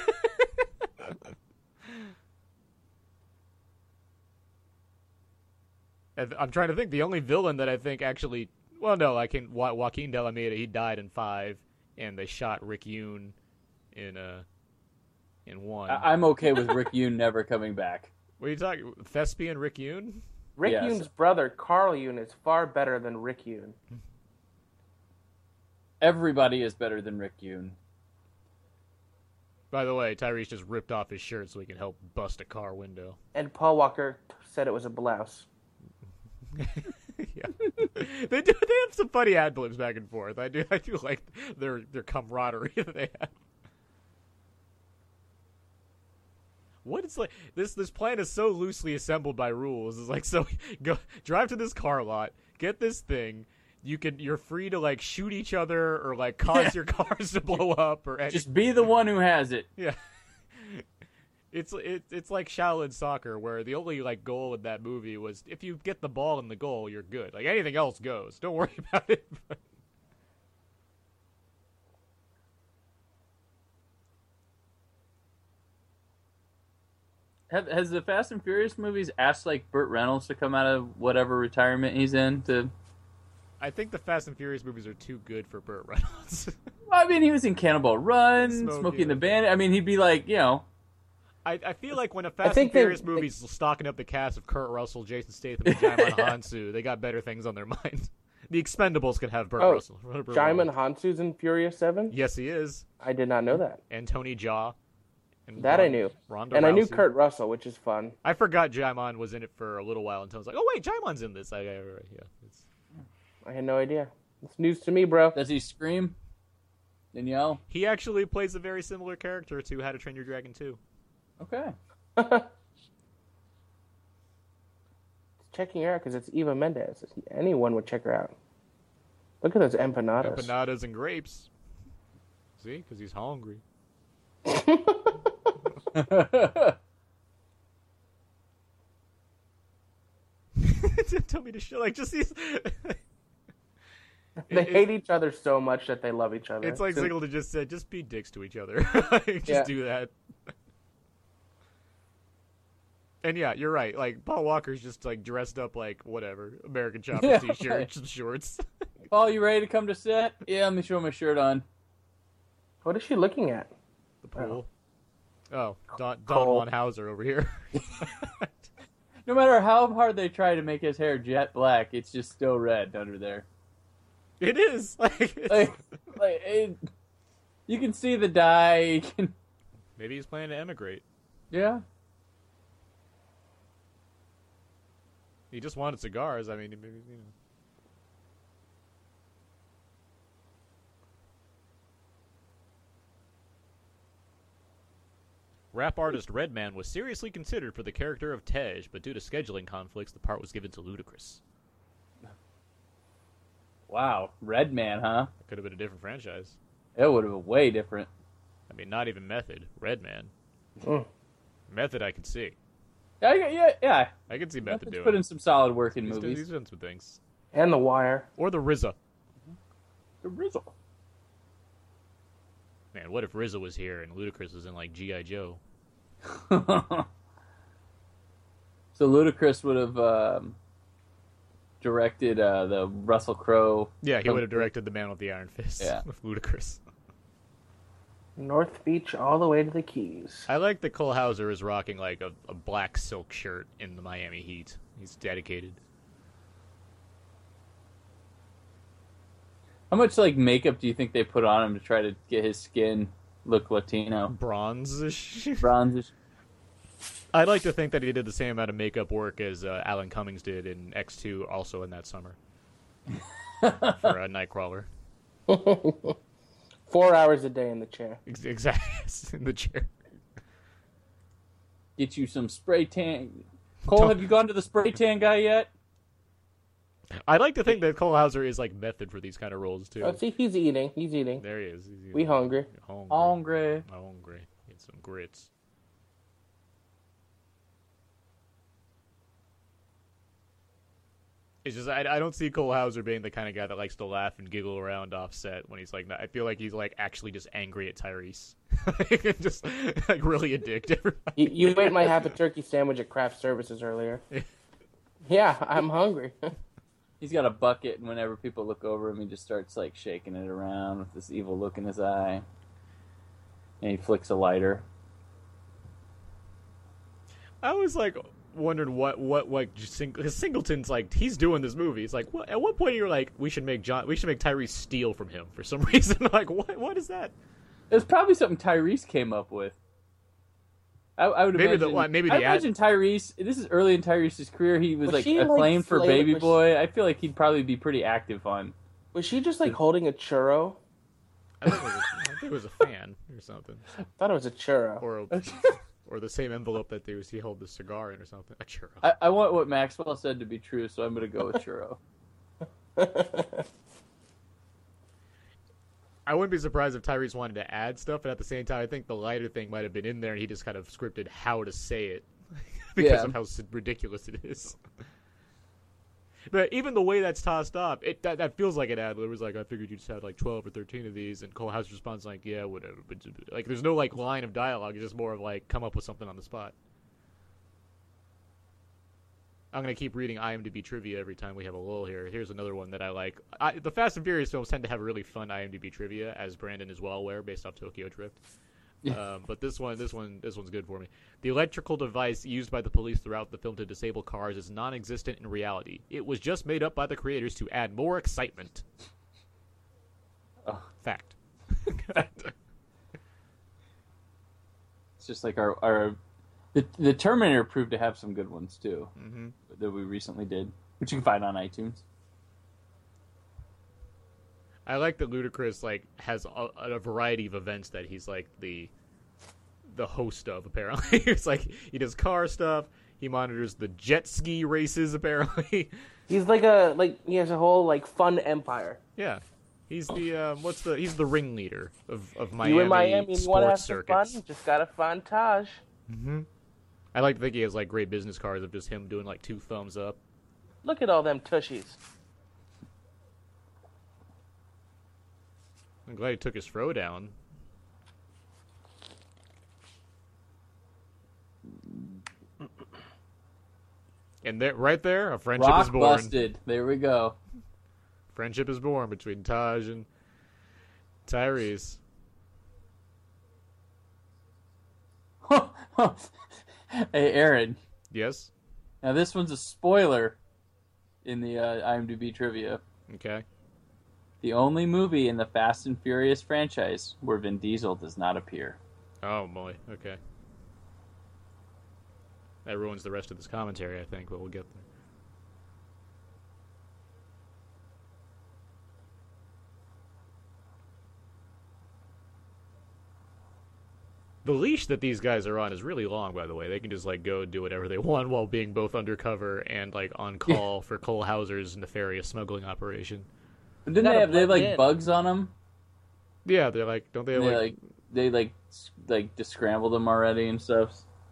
And I'm trying to think. The only villain that I think actually. Well, no, I can. Jo- Joaquin De Almeida. He died in five, and they shot Rick Yoon in uh in one. I- I'm okay with Rick Yoon never coming back. What are you talking? Thespian Rick Yoon? Rick Yes. Yoon's brother, Carl Yoon, is far better than Rick Yoon. Everybody is better than Rick Yoon. By the way, Tyrese just ripped off his shirt so he can help bust a car window. And Paul Walker said it was a blouse. Yeah, they do. They have some funny ad libs back and forth. I do. I do like their their camaraderie that they have. What it's like this this plan is so loosely assembled by rules. It's like, so go drive to this car lot, get this thing. You can you're free to like shoot each other or like cause Yeah. your cars to blow up or any, Just be the one who has it. yeah. It's it, it's like Shaolin soccer, where the only like goal in that movie was if you get the ball in the goal, you're good. Like anything else goes. Don't worry about it. Have, has the Fast and Furious movies asked like Burt Reynolds to come out of whatever retirement he's in? To, I think the Fast and Furious movies are too good for Burt Reynolds. well, I mean, he was in Cannonball Run, Smokey Smokey and the the- Bandit. I mean, he'd be like, you know, I, I feel like when a Fast think and they- Furious they- movie's stocking up the cast of Kurt Russell, Jason Statham, and Jaimin Hansu, they got better things on their mind. The Expendables could have Burt Oh, Russell. Burt Jaimin Reynolds. Hansu's in Furious seven? Yes, he is. I did not know that. And Tony Jaa. And That I Ron- knew. Ronda And I knew Rousey. Kurt Russell, which is fun. I forgot Jaimon was in it for a little while until I was like, oh wait, Jaimon's in this. I, I, yeah, it's... I had no idea. It's news to me, bro. does he scream and yell? He actually plays a very similar character to How to Train Your Dragon two. Okay. Checking her out because it's Eva Mendes. Anyone would check her out. Look at those empanadas. Empanadas and grapes. See? Because he's hungry. Tell me to show, like, just these... They It- hate each other so much that they love each other. It's like So- Singleton just said, just be dicks to each other. Like, just Yeah. do that. And yeah, you're right. Like, Paul Walker's just, like, dressed up like, whatever, American Chopper Yeah. t-shirts and shorts. Paul, you ready to come to set? Yeah, let me show my shirt on. What is she looking at? The pool. Oh, Don, Don Cole. Juan Hauser over here. No matter how hard they try to make his hair jet black, it's just still red under there. It is. Like, it's... Like, like it, you can see the dye. You can, Maybe he's planning to emigrate. yeah. He just wanted cigars. I mean, maybe, you know. Rap artist Redman was seriously considered for the character of Tej, but due to scheduling conflicts, the part was given to Ludacris. Wow, Redman, huh? It could have been a different franchise. It would have been way different. I mean, not even Method. Redman. Mm. Method, I could see. Yeah, yeah, yeah. yeah. I could see Method Let's doing. put in some solid work in he's, movies. he's done some things. And The Wire. Or the R Z A. The Rizzle. Man, what if R Z A was here and Ludacris was in like G I. Joe? So Ludacris would have um, directed uh, the Russell Crowe. Yeah, he would have directed The Man with the Iron Fist Yeah. with Ludacris. North Beach all the way to the Keys. I like that Cole Hauser is rocking like a, a black silk shirt in the Miami Heat. He's dedicated. How much like makeup do you think they put on him to try to get his skin look Latino? Bronze-ish. Bronze. I'd like to think that he did the same amount of makeup work as uh, Alan Cummings did in X two, also in that summer. For a Nightcrawler. Four hours a day in the chair. Ex- Exactly. In the chair. Get you some spray tan. Cole, have you gone to the spray tan guy yet? I'd like to think that Cole Hauser is like method for these kind of roles too. Oh, see, he's eating. He's eating. There he is. He's, he's We hungry. hungry. Hungry. Hungry. Get some grits. It's just I, I don't see Cole Hauser being the kind of guy that likes to laugh and giggle around offset when he's like. I feel like he's like actually just angry at Tyrese, just like really a dick to everybody. You, you ate my half a turkey sandwich at Craft Services earlier. Yeah, I'm hungry. He's got a bucket, and whenever people look over him, he just starts like shaking it around with this evil look in his eye. And he flicks a lighter. I was like wondering what what like Sing- Singleton's like. He's doing this movie. It's like what, at what point you're like we should make John we should make Tyrese steal from him for some reason. Like what what is that? It was probably something Tyrese came up with. I, I would Maybe imagine. the- what, maybe I the ad- imagine Tyrese. This is early in Tyrese's career. He was, Was like she, like, acclaimed for slave- Baby was she- Boy. I feel like he'd probably be pretty active on. Was she just like holding a churro? I think it was a, I think it was a fan or something, I thought it was a churro. or a, or the same envelope that they was he held the cigar in or something. A churro. I, I want what Maxwell said to be true, so I'm going to go with churro. I wouldn't be surprised if Tyrese wanted to add stuff, but at the same time, I think the lighter thing might have been in there, and he just kind of scripted how to say it because Yeah. of how s- ridiculous it is. But even the way that's tossed up, it that, that feels like an ad. It was like, I figured you just had like twelve or thirteen of these, and Cole Hauser's response like, yeah, whatever. But like, there's no like line of dialogue. It's just more of like, come up with something on the spot. I'm gonna keep reading IMDb trivia every time we have a lull here. Here's another one that I like. I, the Fast and Furious films tend to have really fun IMDb trivia, as Brandon is well aware, based off Tokyo Drift. Um, but this one, this one, this one's good for me. The electrical device used by the police throughout the film to disable cars is non-existent in reality. It was just made up by the creators to add more excitement. Oh. Fact. It's just like our our the the Terminator proved to have some good ones too Mm-hmm. that we recently did, which you can find on iTunes. I like that Ludacris like has a, a variety of events that he's like the the host of. Apparently, it's like he does car stuff. He monitors the jet ski races. Apparently, He's like a like he has a whole like fun empire. yeah, he's the um, what's the he's the ringleader of of Miami, you in Miami and you want to have sports some circuits. fun? Just gotta find Taj. I like to think he has like great business cards of just him doing like two thumbs up. Look at all them tushies. I'm glad he took his throw down. And there, right there, a friendship Rock is born. busted. There we go. Friendship is born between Taj and Tyrese. Hey, Aaron. Yes? Now this one's a spoiler in the uh, IMDb trivia. Okay. The only movie in the Fast and Furious franchise where Vin Diesel does not appear. Oh, boy. Okay. That ruins the rest of this commentary, I think, but we'll get there. The leash that these guys are on is really long, by the way. They can just, like, go do whatever they want while being both undercover and, like, on call for Cole Hauser's nefarious smuggling operation. Didn't they have, they have, like, bugs on them? Yeah, they're like, don't they have, They, like... like, they, like, s- like, just scrambled them already and stuff.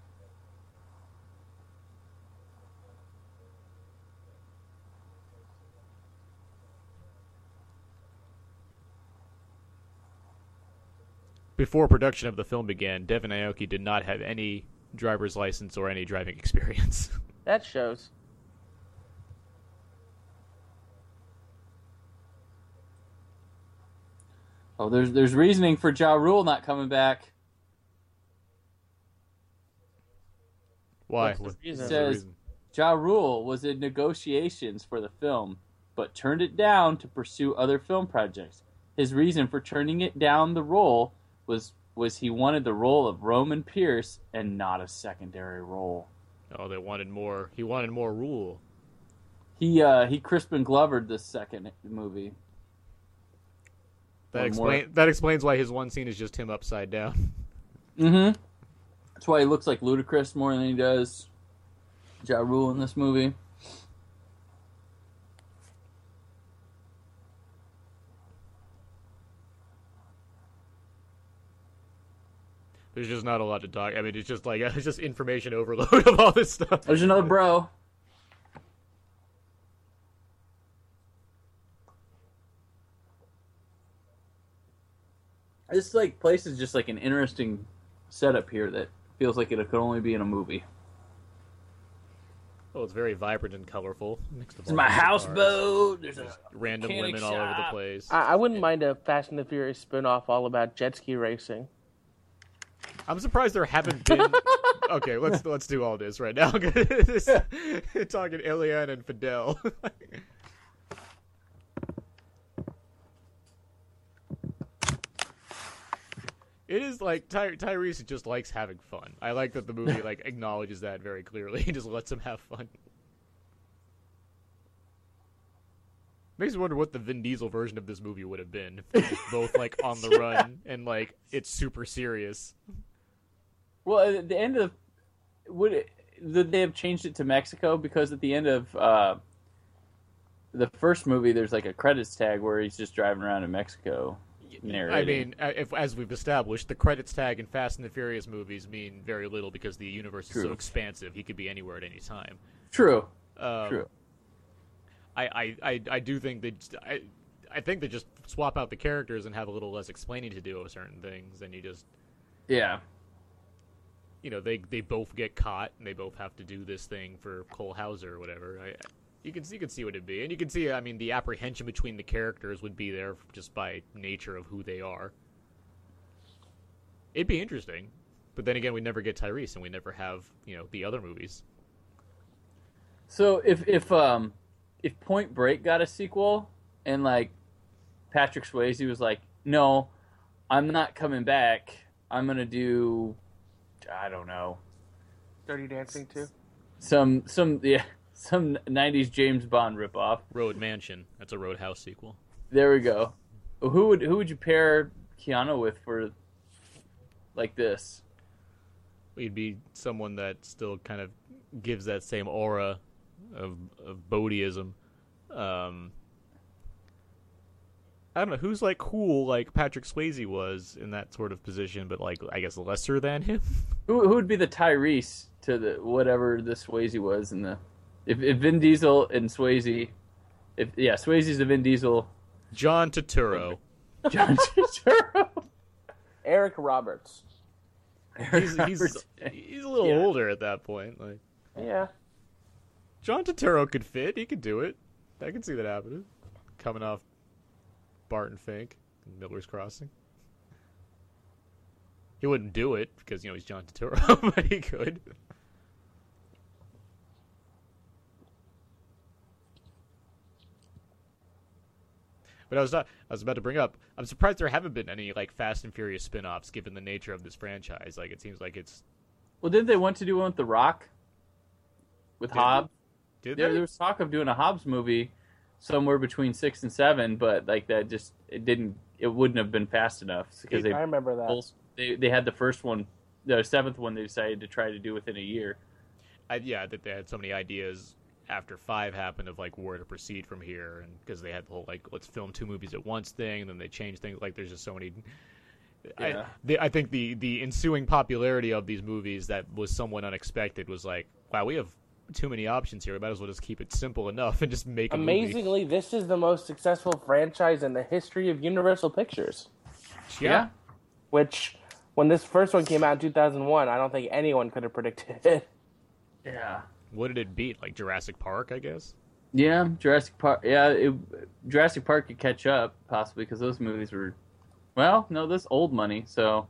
Before production of the film began, Devin Aoki did not have any driver's license or any driving experience. That shows. Oh, there's there's reasoning for Ja Rule not coming back. Why? What's the What- reason? what's It the says reason? Ja Rule was in negotiations for the film, but turned it down to pursue other film projects. His reason for turning it down the role was was he wanted the role of Roman Pierce and not a secondary role. Oh, they wanted more. He wanted more Rule. He uh, he Crispin Glovered the second movie. That Or explain more- that explains why his one scene is just him upside down. Mm-hmm. That's why he looks like Ludacris more than he does Ja Rule in this movie. There's just not a lot to talk. I mean, it's just like it's just information overload of all this stuff. There's another bro. This like place is just like an interesting setup here that feels like it could only be in a movie. Oh, it's very vibrant and colorful. Mixed with There's all my kinds of cars. houseboat. There's a Random mechanic women all over the shop. place. I, I wouldn't mind a Fast and the Furious spin-off all about jet ski racing. I'm surprised there haven't been. Okay, let's let's do all this right now. This- talking Elian and Fidel. It is like Ty- Tyrese just likes having fun. I like that the movie like acknowledges that very clearly. He just lets him have fun. Makes me wonder what the Vin Diesel version of this movie would have been if they were both like on the run and like it's super serious. Well, at the end of would it, would they have changed it to Mexico? Because at the end of uh, the first movie, there's like a credits tag where he's just driving around in Mexico. I Narrating. mean, uh, if, as we've established, the credits tag in Fast and the Furious movies mean very little because the universe is so True. expansive. He could be anywhere at any time. True. Um, True. I, I, I, I do think they, just, I, I think they just swap out the characters and have a little less explaining to do of certain things, and you just, Yeah. you know, they they both get caught and they both have to do this thing for Cole Hauser or whatever. I, you can you can see what it'd be, and you can see. I mean, the apprehension between the characters would be there just by nature of who they are. It'd be interesting, but then again, we never get Tyrese, and we never have you know the other movies. So if if um if Point Break got a sequel and like Patrick Swayze was like, no, I'm not coming back. I'm gonna do, I don't know, Dirty Dancing too. some some yeah some nineties James Bond ripoff. Road Mansion. That's a Roadhouse sequel. There we go. Who would who would you pair Keanu with for like this? He'd be someone that still kind of gives that same aura of of Bodieism. Um, I don't know who's like cool like Patrick Swayze was in that sort of position, but like I guess lesser than him. Who who would be the Tyrese to the whatever the Swayze was in the if if Vin Diesel and Swayze if yeah Swayze's the Vin Diesel. John Turturro. John Turturro. Eric Roberts. He's he's he's a little Yeah. older at that point. Like Yeah. John Turturro could fit. He could do it. I can see that happening. Coming off Barton Fink and Miller's Crossing. He wouldn't do it because, you know, he's John Turturro, but he could. But I was not, I was about to bring up, I'm surprised there haven't been any like Fast and Furious spin-offs given the nature of this franchise. Like, it seems like it's... Well, didn't they want to do one with The Rock? With Did Hobbs? Did There, they? there was talk of doing a Hobbs movie somewhere between six and seven, but like that just, it didn't, it wouldn't have been fast enough because they, I remember that. both- they they had the first one, the seventh one they decided to try to do within a year. I, yeah, that they had so many ideas after five happened of like where to proceed from here, and because they had the whole like let's film two movies at once thing, and then they changed things. Like there's just so many. Yeah. I, the, I think the the ensuing popularity of these movies that was somewhat unexpected was like, wow, we have too many options here. We might as well just keep it simple enough and just make a movie. Amazingly, this is the most successful franchise in the history of Universal Pictures. Yeah. Which, when this first one came out in two thousand one, I don't think anyone could have predicted it. Yeah. What did it beat? Like Jurassic Park, I guess. Yeah, Jurassic Park. Yeah, it, Jurassic Park could catch up possibly because those movies were, well, no, this old money. So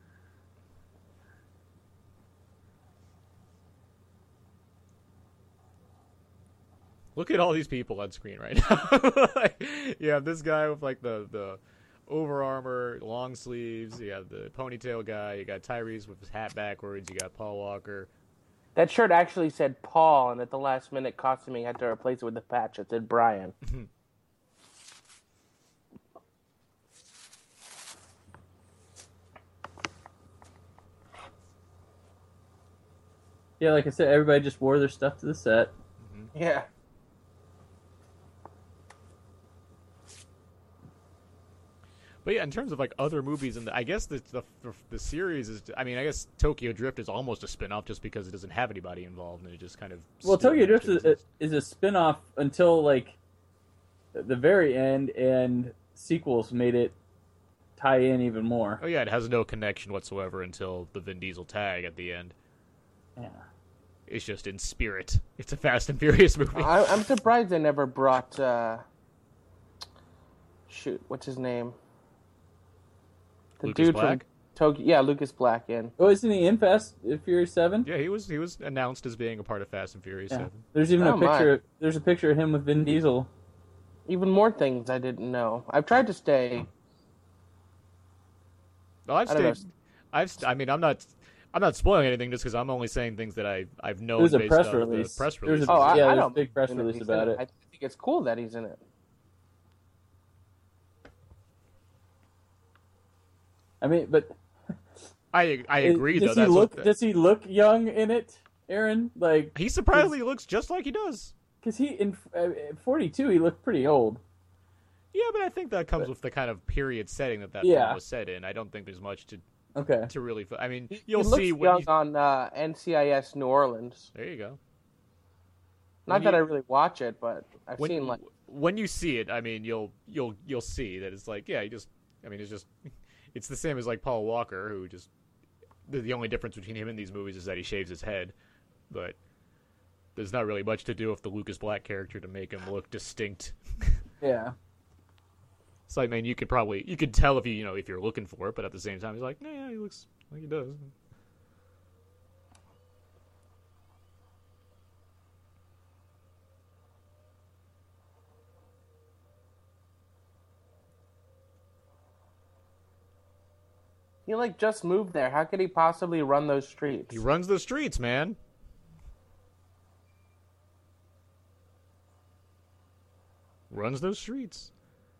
Look at all these people on screen right now. Like, you have this guy with like the the over armor, long sleeves. You have the ponytail guy. You got Tyrese with his hat backwards. You got Paul Walker. That shirt actually said Paul, and at the last minute, costuming had to replace it with the patch that said Brian. yeah, like I said, everybody just wore their stuff to the set. Yeah. But yeah, in terms of like other movies, and I guess the, the the series is. I mean, I guess Tokyo Drift is almost a spin-off just because it doesn't have anybody involved, and it just kind of. Well, still Tokyo Drift manages- is a, is a spin-off until like the very end, and sequels made it tie in even more. Oh yeah, it has no connection whatsoever until the Vin Diesel tag at the end. Yeah. It's just in spirit. It's a Fast and Furious movie. I, I'm surprised they never brought, uh... shoot, what's his name? The Lucas dude Black? from Tokyo. Yeah, Lucas Black in. Oh, isn't he in Fast and Furious Seven? Yeah, he was he was announced as being a part of Fast and Furious Yeah. Seven. There's even Oh, a my. picture. There's a picture of him with Vin Diesel. Even more things I didn't know. I've tried to stay... Well, I've I don't stayed. I've. st- I mean, I'm not. I'm not spoiling anything just because I'm only saying things that I I've known. There's a based press off the release. press There's release. a- Oh, I, Yeah, I there's a don't big press think that release he's about in it. I think it's cool that he's in it. I mean, but I I Is- agree does though. he That's look? what, Does he look young in it, Aaron? Like, he surprisingly looks just like he does. because he in uh, at forty-two, he looked pretty old. Yeah, but I think that comes with the kind of period setting that that Yeah. film was set in. I don't think there's much to Okay. to really. I mean, He you'll looks see young when you, on uh, N C I S New Orleans. there you go. Not When that you- I really watch it, but I've When seen like when you see it, I mean, you'll you'll you'll see that it's like yeah, you just. I mean, it's just it's the same as like Paul Walker, who just the, the only difference between him and these movies is that he shaves his head, but there's not really much to do with the Lucas Black character to make him look distinct. Yeah. So I mean, you could probably you could tell if you you know if you're looking for it, but at the same time, he's like, nah, yeah, he looks like he does. he like just moved there. How could he possibly run those streets? He runs the streets, man. Runs those streets.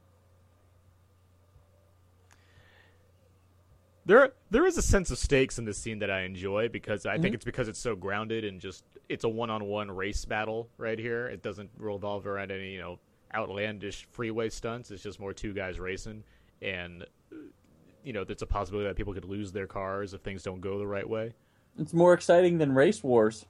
There, there is a sense of stakes in this scene that I enjoy because I think it's because it's so grounded and just it's a one-on-one race battle right here. It doesn't revolve around any you know outlandish freeway stunts. It's just more two guys racing, and you know there's a possibility that people could lose their cars if things don't go the right way. It's more exciting than Race Wars.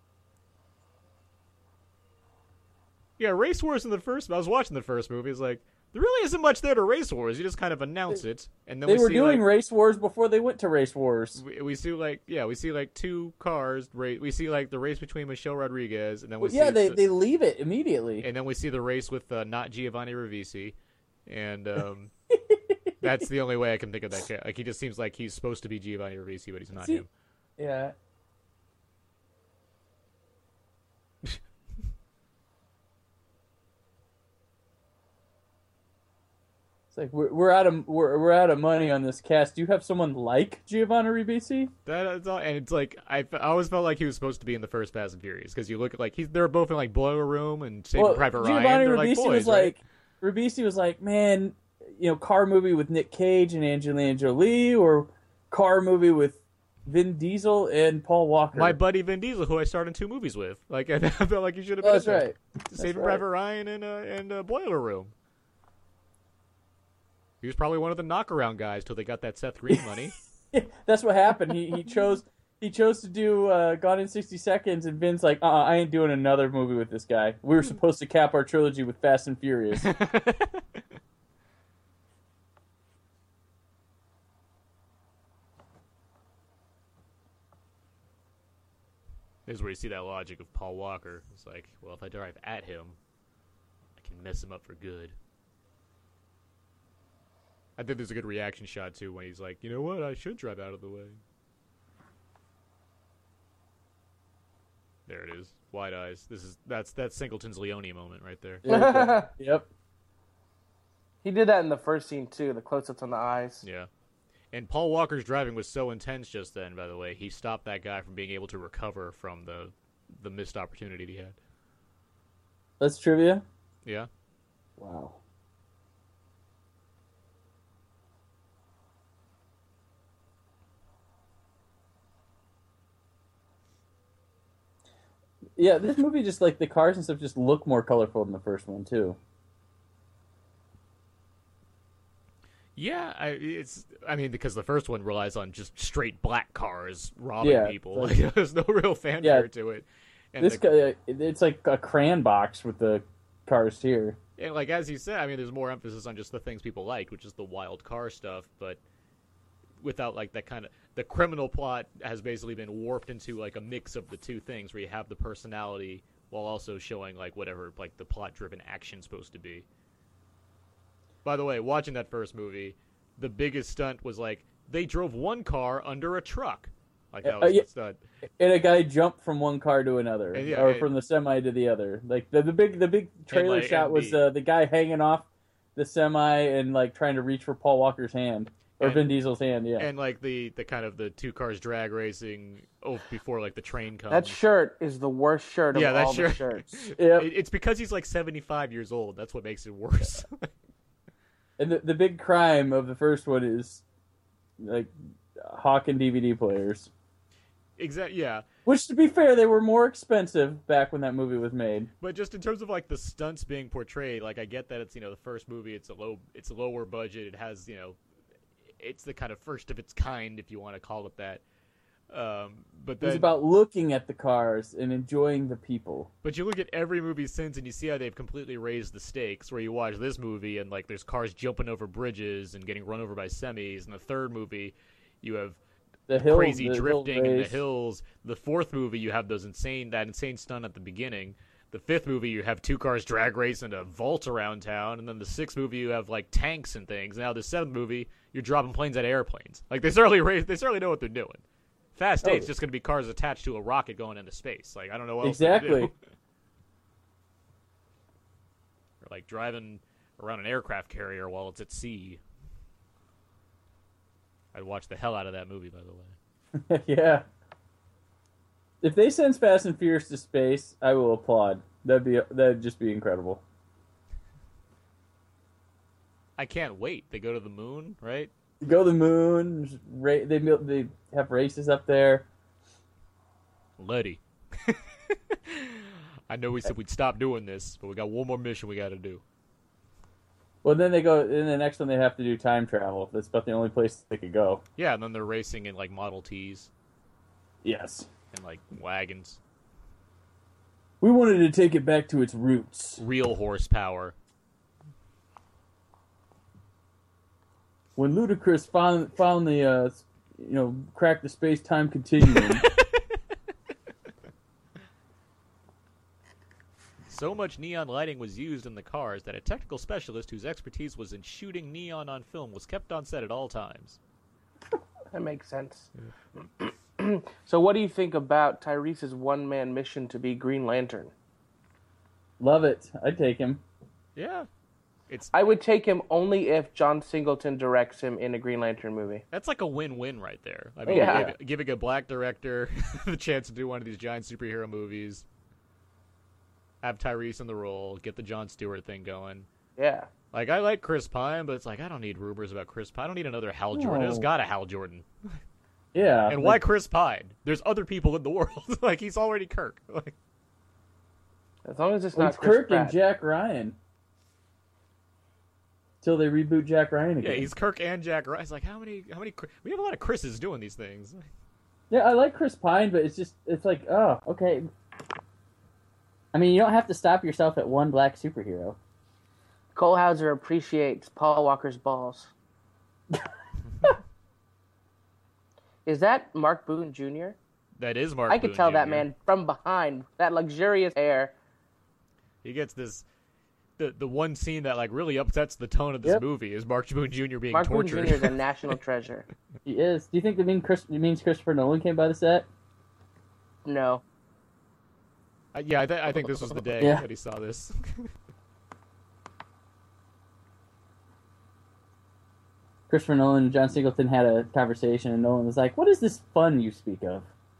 Yeah, Race Wars in the first. I was watching the first movie. It's like there really isn't much there to Race Wars. You just kind of announce it, and then They we were see doing like, Race Wars before they went to Race Wars. we, we see like yeah, we see like two cars. Ra- we see like the race between Michelle Rodriguez, and then we Well, yeah, see they, the- they leave it immediately. and then we see the race with uh, not Giovanni Ribisi, and um, That's the only way I can think of that character. Like, he just seems like he's supposed to be Giovanni Ribisi, but he's not See- him. Yeah. It's like we're, we're out of we're, we're out of money on this cast. Do you have someone like Giovanni Ribisi? That is all, and it's like I, I always felt like he was supposed to be in the first Fast and Furious because you look at like he's they're both in like Boiler Room and Saving Well, Private Giovanni Ryan. They're Ribisi like boys, was right? like Ribisi was like, man, you know, car movie with Nick Cage and Angelina Jolie, or car movie with Vin Diesel and Paul Walker. My buddy Vin Diesel, who I starred in two movies with. Like I felt like he should have Oh, been. that's in there. right. Saving right. Private Ryan and uh, and uh, Boiler Room. He was probably one of the knockaround guys till they got that Seth Green money. That's what happened. He he chose he chose to do uh, Gone in sixty seconds, and Vin's like, uh, uh I ain't doing another movie with this guy. We were supposed to cap our trilogy with Fast and Furious. This is where you see that logic of Paul Walker. It's like, well, if I drive at him, I can mess him up for good. I think there's a good reaction shot, too, when he's like, you know what, I should drive out of the way. There it is. Wide eyes. This is that's that's Singleton's Leone moment right there. Yep. Yep. He did that in the first scene too, the close-ups on the eyes. Yeah. And Paul Walker's driving was so intense just then, by the way. He stopped that guy from being able to recover from the the missed opportunity he had. That's trivia. Yeah. Wow. Yeah, this movie just like the cars and stuff just look more colorful than the first one too. Yeah, I, it's. I mean, because the first one relies on just straight black cars robbing Yeah, people. like- Like, there's no real fanfare Yeah. to it. And This the, guy, it's like a crayon box with the cars here. and like as you said, I mean, there's more emphasis on just the things people like, which is the wild car stuff, but without like that kind of the criminal plot has basically been warped into like a mix of the two things, where you have the personality while also showing like whatever like the plot-driven action's supposed to be. By the way, watching that first movie, the biggest stunt was like they drove one car under a truck. Like that Uh, was yeah. the stunt. And a guy jumped from one car to another, And yeah, or and- from the semi to the other. Like the, the big the big trailer like, shot and was the- uh, the guy hanging off the semi and like trying to reach for Paul Walker's hand or And- Vin Diesel's hand. Yeah, And like the, the kind of the two cars drag racing oh before like the train comes. That shirt is the worst shirt of yeah, that all shirt. the shirts. Yep. It- it's because he's like seventy-five years old. That's what makes it worse. and the the big crime of the first one is like hawking D V D players. Exactly. Yeah. Which, to be fair, they were more expensive back when that movie was made. But just in terms of like the stunts being portrayed, like I get that it's you know the first movie, it's a low, it's a lower budget. It has you know, it's the kind of first of its kind, if you want to call it that. Um, but It was then, about looking at the cars and enjoying the people. but you look at every movie since, and you see how they've completely raised the stakes. Where you watch this movie, and like there's cars jumping over bridges and getting run over by semis. In the third movie, you have The hill, crazy the hill drifting in the race. hills. The fourth movie, you have those insane that insane stunt at the beginning. The fifth movie, you have two cars drag race and a vault around town, and then the sixth movie, you have like tanks and things. Now the seventh movie, you're dropping planes out of airplanes. Like they certainly raise, they certainly know what they're doing. Fast Oh. Eight's just going to be cars attached to a rocket going into space. Like I don't know what else Exactly. to do. Or like driving around an aircraft carrier while it's at sea. I'd watch the hell out of that movie, by the way. Yeah. If they send Fast and Furious to space, I will applaud. That'd be that'd just be incredible. I can't wait. They go to the moon, right? Go to the moon. just Ra- they mil- they have races up there. Letty. I know we said we'd stop doing this, but we got one more mission we got to do. Well, then they go. In the next one, they have to do time travel. That's about the only place they could go. Yeah, and then they're racing in like Model Ts Yes. and like wagons, We wanted to take it back to its roots. real horsepower. When Ludacris found finally, uh, you know, cracked the space time continuum. So much neon lighting was used in the cars that a technical specialist whose expertise was in shooting neon on film was kept on set at all times. That makes sense. So what do you think about Tyrese's one-man mission to be Green Lantern? Love it. I'd take him. Yeah. It's I would take him only if John Singleton directs him in a Green Lantern movie. That's like a win-win right there. I mean, Yeah. give- giving a black director the chance to do one of these giant superhero movies, have Tyrese in the role, get the Jon Stewart thing going. Yeah. Like, I like Chris Pine, but it's like, I don't need rumors about Chris Pine. I don't need another Hal Jordan. I just No. got a Hal Jordan. Yeah. And why Chris Pine? There's other people in the world. Like, he's already Kirk. Like, As long as it's Well, not it's Chris Kirk Pratt. and Jack Ryan. Till they reboot Jack Ryan again. yeah, he's Kirk and Jack Ryan. It's like, how many, how many, we have a lot of Chris's doing these things. Yeah, I like Chris Pine, but it's just, it's like, oh, okay. I mean, you don't have to stop yourself at one black superhero. Cole Hauser appreciates Paul Walker's balls. Is that Mark Boone Junior? That is Mark I could Boone tell that Junior man from behind. That luxurious hair. He gets this, the the one scene that, like, really upsets the tone of this Yep. movie is Mark Boone Junior being Mark Boone tortured. Junior is a national treasure. He is. Do you think that mean Chris, it means Christopher Nolan came by the set? No. Uh, yeah, I, th- I think this was the day Yeah. that he saw this. Christopher Nolan and John Singleton had a conversation, and Nolan was like, "What is this fun you speak of?"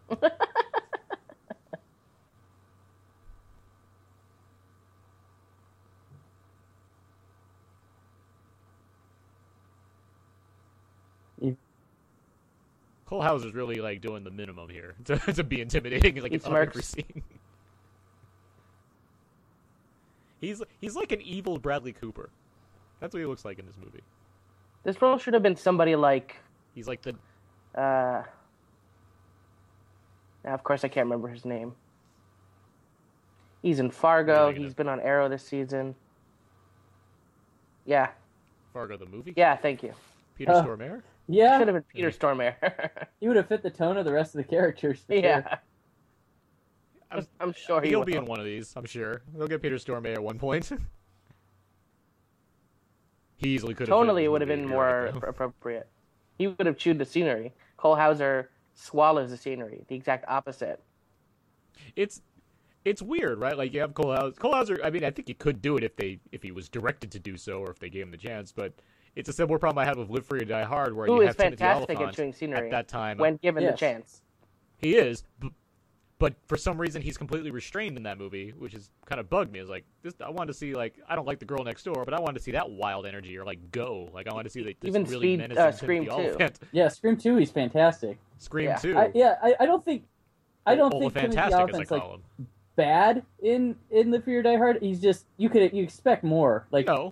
Cole Hauser's really, like, doing the minimum here to, to be intimidating. Like, He it's up every smirks. scene. He's he's like an evil Bradley Cooper. That's what he looks like in this movie. This role should have been somebody like. He's like the Uh, now, of course, I can't remember his name. He's in Fargo. Really gonna- He's been on Arrow this season. Yeah. Fargo the movie. Yeah, thank you. Peter Uh, Stormare. Yeah, Should have been Peter Stormare. he would have fit the tone of the rest of the characters. for sure. yeah. I'm- I'm sure he He'll will. be in one of these. I'm sure. They'll get Peter Stormare at one point. He easily could have. Tonally, it would have been more appropriate. He would have chewed the scenery. Cole Hauser swallows the scenery. The exact opposite. It's it's weird, right? Like, you have Cole Hauser. Cole Hauser. I mean, I think he could do it if they if he was directed to do so, or if they gave him the chance. But it's a similar problem I had with Live Free or Die Hard, where Who you is have Timothy fantastic at Olyphant chewing scenery at that time. when given Yes. the chance. He is, but, but for some reason he's completely restrained in that movie, which has kind of bugged me. It's like, this, I wanted to see, like, I don't like The Girl Next Door, but I wanted to see that wild energy, or, like, Go. Like, I wanted to see, like, this Even really Speed, menacing uh, Timothy Scream two. Olyphant. Yeah, Scream two, he's fantastic. Scream Yeah. two. I, yeah, I, I don't think, I don't think Timothy Fantastic, as I Olyphant's call like him. bad in in The Fear Die Hard. He's just you could you expect more. Like No.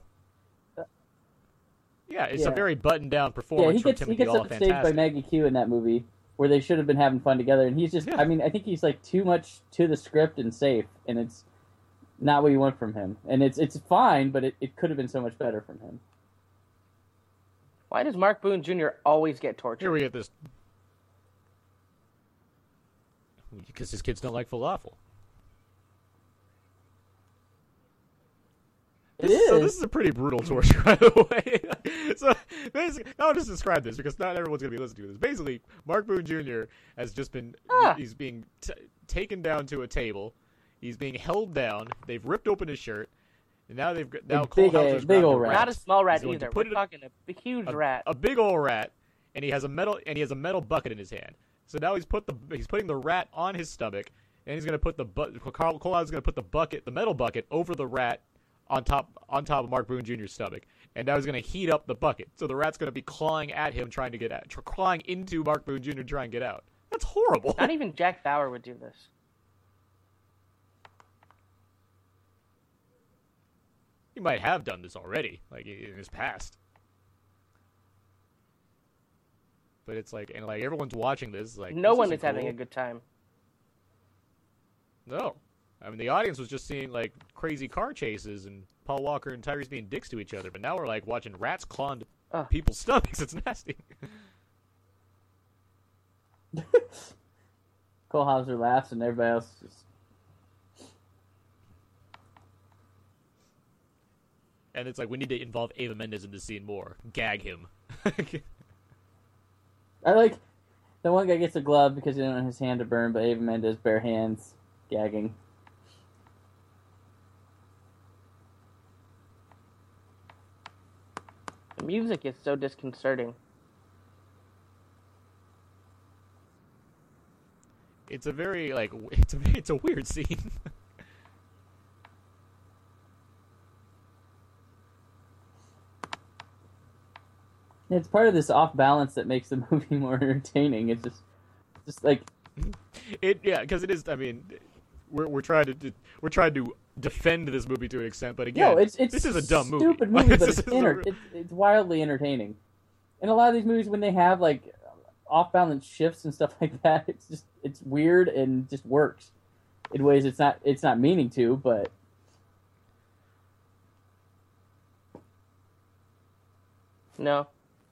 Yeah, it's Yeah. a very buttoned-down yeah, performance he from gets he Timothy gets Olyphant. upstaged by Maggie Q in that movie, where they should have been having fun together, and he's just Yeah. I mean I think he's like too much to the script and safe, and it's not what you want from him, and it's it's fine, but it, it could have been so much better from him. Why does Mark Boone Junior always get tortured? Here we get this. Because his kids don't like falafel. It This- is. So this is a pretty brutal torture, by the way. So basically, I'll just describe this because not everyone's going to be listening to this. Basically, Mark Boone Junior has just been Ah. he's being t- taken down to a table. He's being held down. They've ripped open his shirt, and now they've got- now A Cole big, uh, Hauser's big grabbed ol' a rat. Not a small rat He's going to either. put We're it- talking a, a huge a, rat. a big old rat, and he has a metal and he has a metal bucket in his hand. So now he's put the he's putting the rat on his stomach, and he's going to put the bu- Carl Cole Hauser's going to put the bucket, the metal bucket, over the rat on top on top of Mark Boone Junior's stomach, and now he's going to heat up the bucket. So the rat's going to be clawing at him, trying to get out, tr- clawing into Mark Boone Junior to try and get out. That's horrible. Not even Jack Bauer would do this. He might have done this already, like in his past. But it's like, and like everyone's watching this, like No this one isn't is having cool. a good time. No. I mean, the audience was just seeing, like, crazy car chases and Paul Walker and Tyrese being dicks to each other, but now we're, like, watching rats claw into Ugh. people's stomachs. It's nasty. Cole Hauser laughs, and everybody else just And it's like, we need to involve Eva Mendes in this scene more. Gag him. I like the one guy gets a glove because he doesn't want his hand to burn, but Eva Mendes bare hands, gagging. The music is so disconcerting. It's a very, like, it's a, it's a weird scene. It's part of this off balance that makes the movie more entertaining. It's just, just like it, yeah, because it is. I mean, we're we're trying to we're trying to defend this movie to an extent, but again, no, it's it's this is a dumb movie. Stupid movie, Like, but this it's, is enter- a- it's it's wildly entertaining. And a lot of these movies, when they have like off balance shifts and stuff like that, it's just it's weird and just works in ways it's not it's not meaning to, but. No.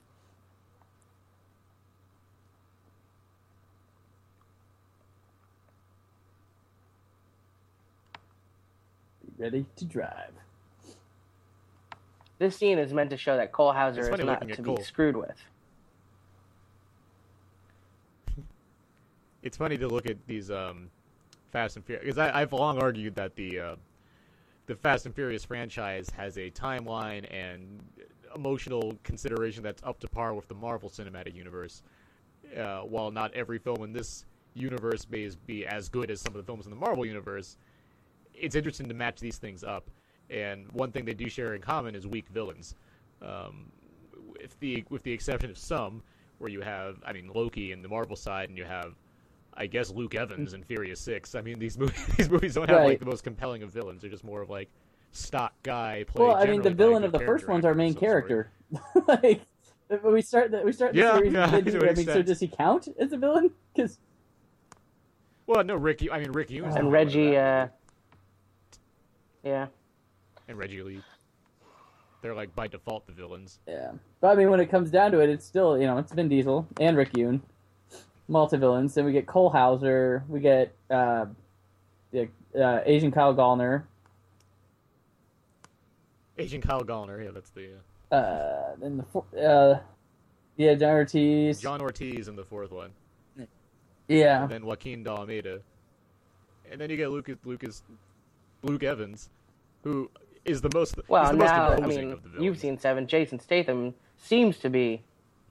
Ready to drive. This scene is meant to show that Cole Hauser It's is funny not looking at to Cole. be screwed with. It's funny to look at these um, Fast and Furious, because I've long argued that the uh, the Fast and Furious franchise has a timeline and emotional consideration that's up to par with the Marvel Cinematic Universe. Uh, while not every film in this universe may be as good as some of the films in the Marvel Universe, it's interesting to match these things up. And one thing they do share in common is weak villains. Um, with the with the exception of some, where you have, I mean, Loki in the Marvel side, and you have, I guess, Luke Evans in Furious Six. I mean, these movies these movies don't have Right. like the most compelling of villains. They're just more of like stock guy. Played Well, I mean, the generally by a villain good of the first character one's our actor of main some sort. character. Like, when we start the we start the Yeah, series. yeah, with to Vin an Diesel, I mean, so extent. does he count as a villain? Because Well, no, Rick. I mean, Rick Yoon's the And villain of Reggie, that uh, yeah. and Reggie Lee. They're like by default the villains. yeah, but I mean, when it comes down to it, it's still you know it's Vin Diesel and Rick Yoon, multi-villains. Then we get Cole Hauser, we get uh, the, uh, Asian Kyle Gallner, Agent Kyle Gallner. Yeah, that's the uh, uh, then the four- uh, yeah, John Ortiz, John Ortiz in the fourth one. yeah, And then Joaquin de Almeida. And then you get Lucas, Lucas, Luke Evans, who is the most, Well, he's the most now, I imposing mean, of the villains. you've seen Seven. Jason Statham seems to be.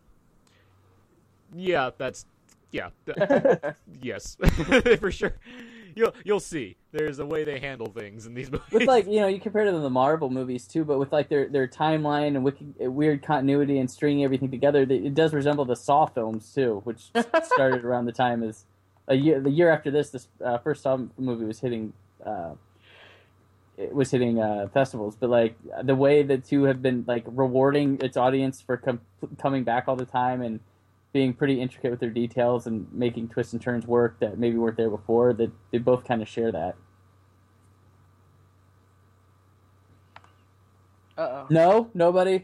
Yeah, that's, yeah, yes, for sure. You'll you'll see. There's a way they handle things in these movies. with like you know you compare to the Marvel movies too, but with like their their timeline and wiki, weird continuity and stringing everything together, they, it does resemble the Saw films too, which started around the time as a year the year after this. This uh, first Saw movie was hitting uh, it was hitting uh, festivals, but like the way the two have been like rewarding its audience for com- coming back all the time and being pretty intricate with their details and making twists and turns work that maybe weren't there before, that they both kind of share that. Uh-oh. No, nobody.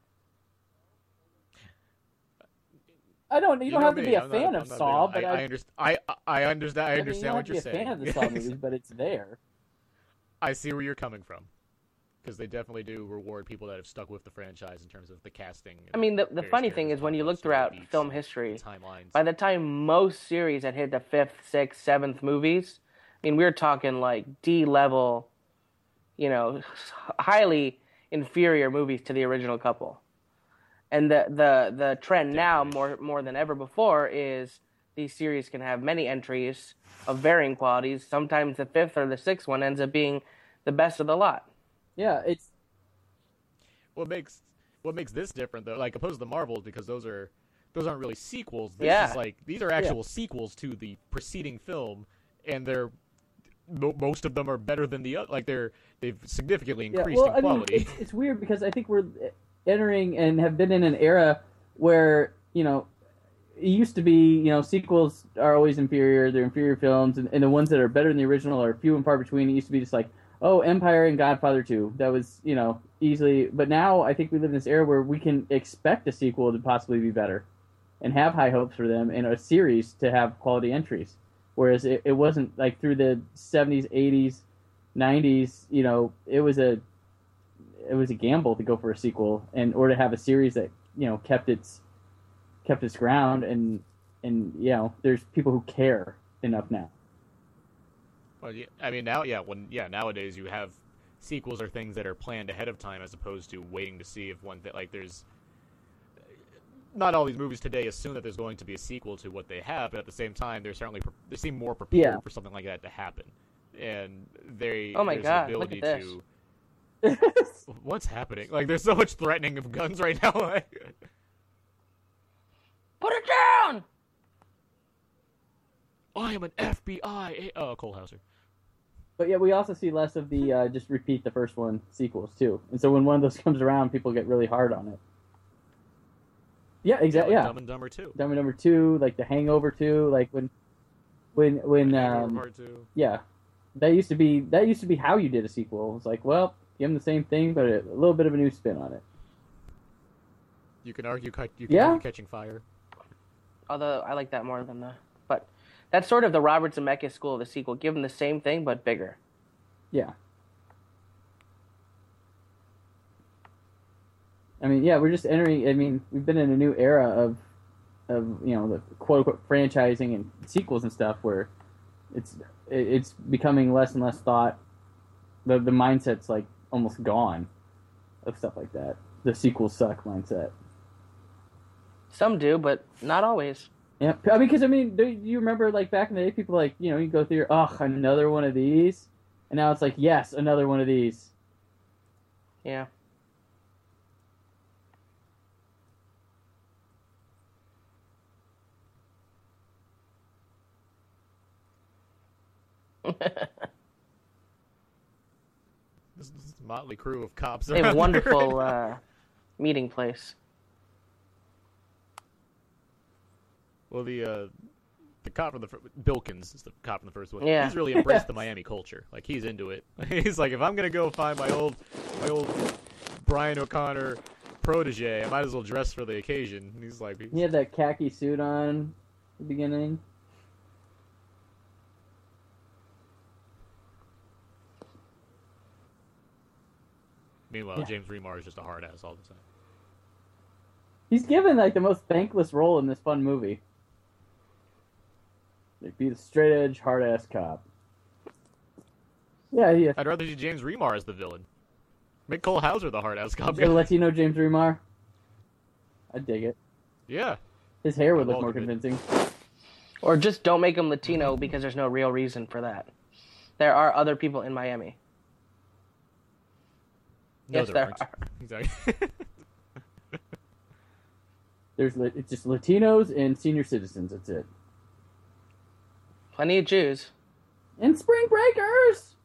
I don't. You, You don't know have to me, be a I'm fan not- of I'm not Saw, big but on- I, I, I understand. I I understand. I I mean, understand you don't what have to you're be a saying. fan of the Saw movies, but it's there. I see where you're coming from, because they definitely do reward people that have stuck with the franchise in terms of the casting. and I mean, the, the various funny thing characters, is when you plot look story throughout beats, film history, timelines. by the time most series had hit the fifth, sixth, seventh movies, I mean, we're talking like D-level, you know, highly inferior movies to the original couple. And the the, the trend now, more more than ever before, is these series can have many entries of varying qualities. Sometimes the fifth or the sixth one ends up being the best of the lot. Yeah, it's What makes what makes this different though, like opposed to the Marvels, because those are those aren't really sequels. This Yeah. is like these are actual sequels to the preceding film, and they're mo- most of them are better than the other. Like they're they've significantly yeah. increased Well, in I mean, quality. it's, it's weird because I think we're entering and have been in an era where you know it used to be you know sequels are always inferior. They're inferior films, and, and the ones that are better than the original are few and far between. It used to be just like, oh, Empire and Godfather two. That was, you know, easily. But now I think we live in this era where we can expect a sequel to possibly be better and have high hopes for them and a series to have quality entries. Whereas it, it wasn't like through the seventies, eighties, nineties, you know, it was a it was a gamble to go for a sequel and or to have a series that you know kept its kept its ground and and you know there's people who care enough now. Well, yeah, I mean now, yeah, when yeah nowadays you have sequels or things that are planned ahead of time as opposed to waiting to see if one that like there's not all these movies today assume that there's going to be a sequel to what they have, but at the same time they're certainly pre- they seem more prepared Yeah. for something like that to happen, and they Oh my there's God, the look ability at this. to. What's happening? Like, there's so much threatening of guns right now. Like, Put it down! I am an F B I. A- oh, Cole Hauser. But yeah, we also see less of the uh, just repeat the first one sequels too, and so when one of those comes around, people get really hard on it. Yeah, exactly. Like Yeah, Dumb and Dumber two. Dumb and Number Two, like The Hangover Two, like when, when, when, Hangover um, Part two. yeah, that used to be that used to be how you did a sequel. It's like, well, give them the same thing, but a, a little bit of a new spin on it. You can argue, cut- you can Yeah. argue Catching Fire. Although I like that more than the. But that's sort of the Robert Zemeckis school of the sequel. Give them the same thing, but bigger. Yeah. I mean, yeah, we're just entering. I mean, we've been in a new era of, of you know, the quote unquote franchising and sequels and stuff, where it's it's becoming less and less thought. The the mindset's like almost gone, of stuff like that. The sequels suck mindset. Some do, but not always. Yeah, I mean, because I mean, do you remember like back in the day, people like you know you go through your ugh another one of these, and now it's like yes another one of these. Yeah. This, this motley crew of cops. They have a around wonderful here. uh, meeting place. Well, the uh, the cop from the fir- Bilkins is the cop from the first one. Yeah. He's really embraced the Miami culture. Like he's into it. He's like, if I'm gonna go find my old my old Brian O'Connor protege, I might as well dress for the occasion. And he's like, He had that khaki suit on at the beginning. meanwhile, Yeah. James Remar is just a hard ass all the time. He's given like the most thankless role in this fun movie. Like be the straight edge, hard ass cop. Yeah, yeah. I'd rather see James Remar as the villain. Make Cole Hauser the hard ass cop The guy. Latino James Remar. I dig it. Yeah. His hair would I look more welcome it. convincing. Or just don't make him Latino because there's no real reason for that. There are other people in Miami. No, Yes, there aren't. are. Exactly. There's li- it's just Latinos and senior citizens. That's it. Plenty of Jews. And spring breakers.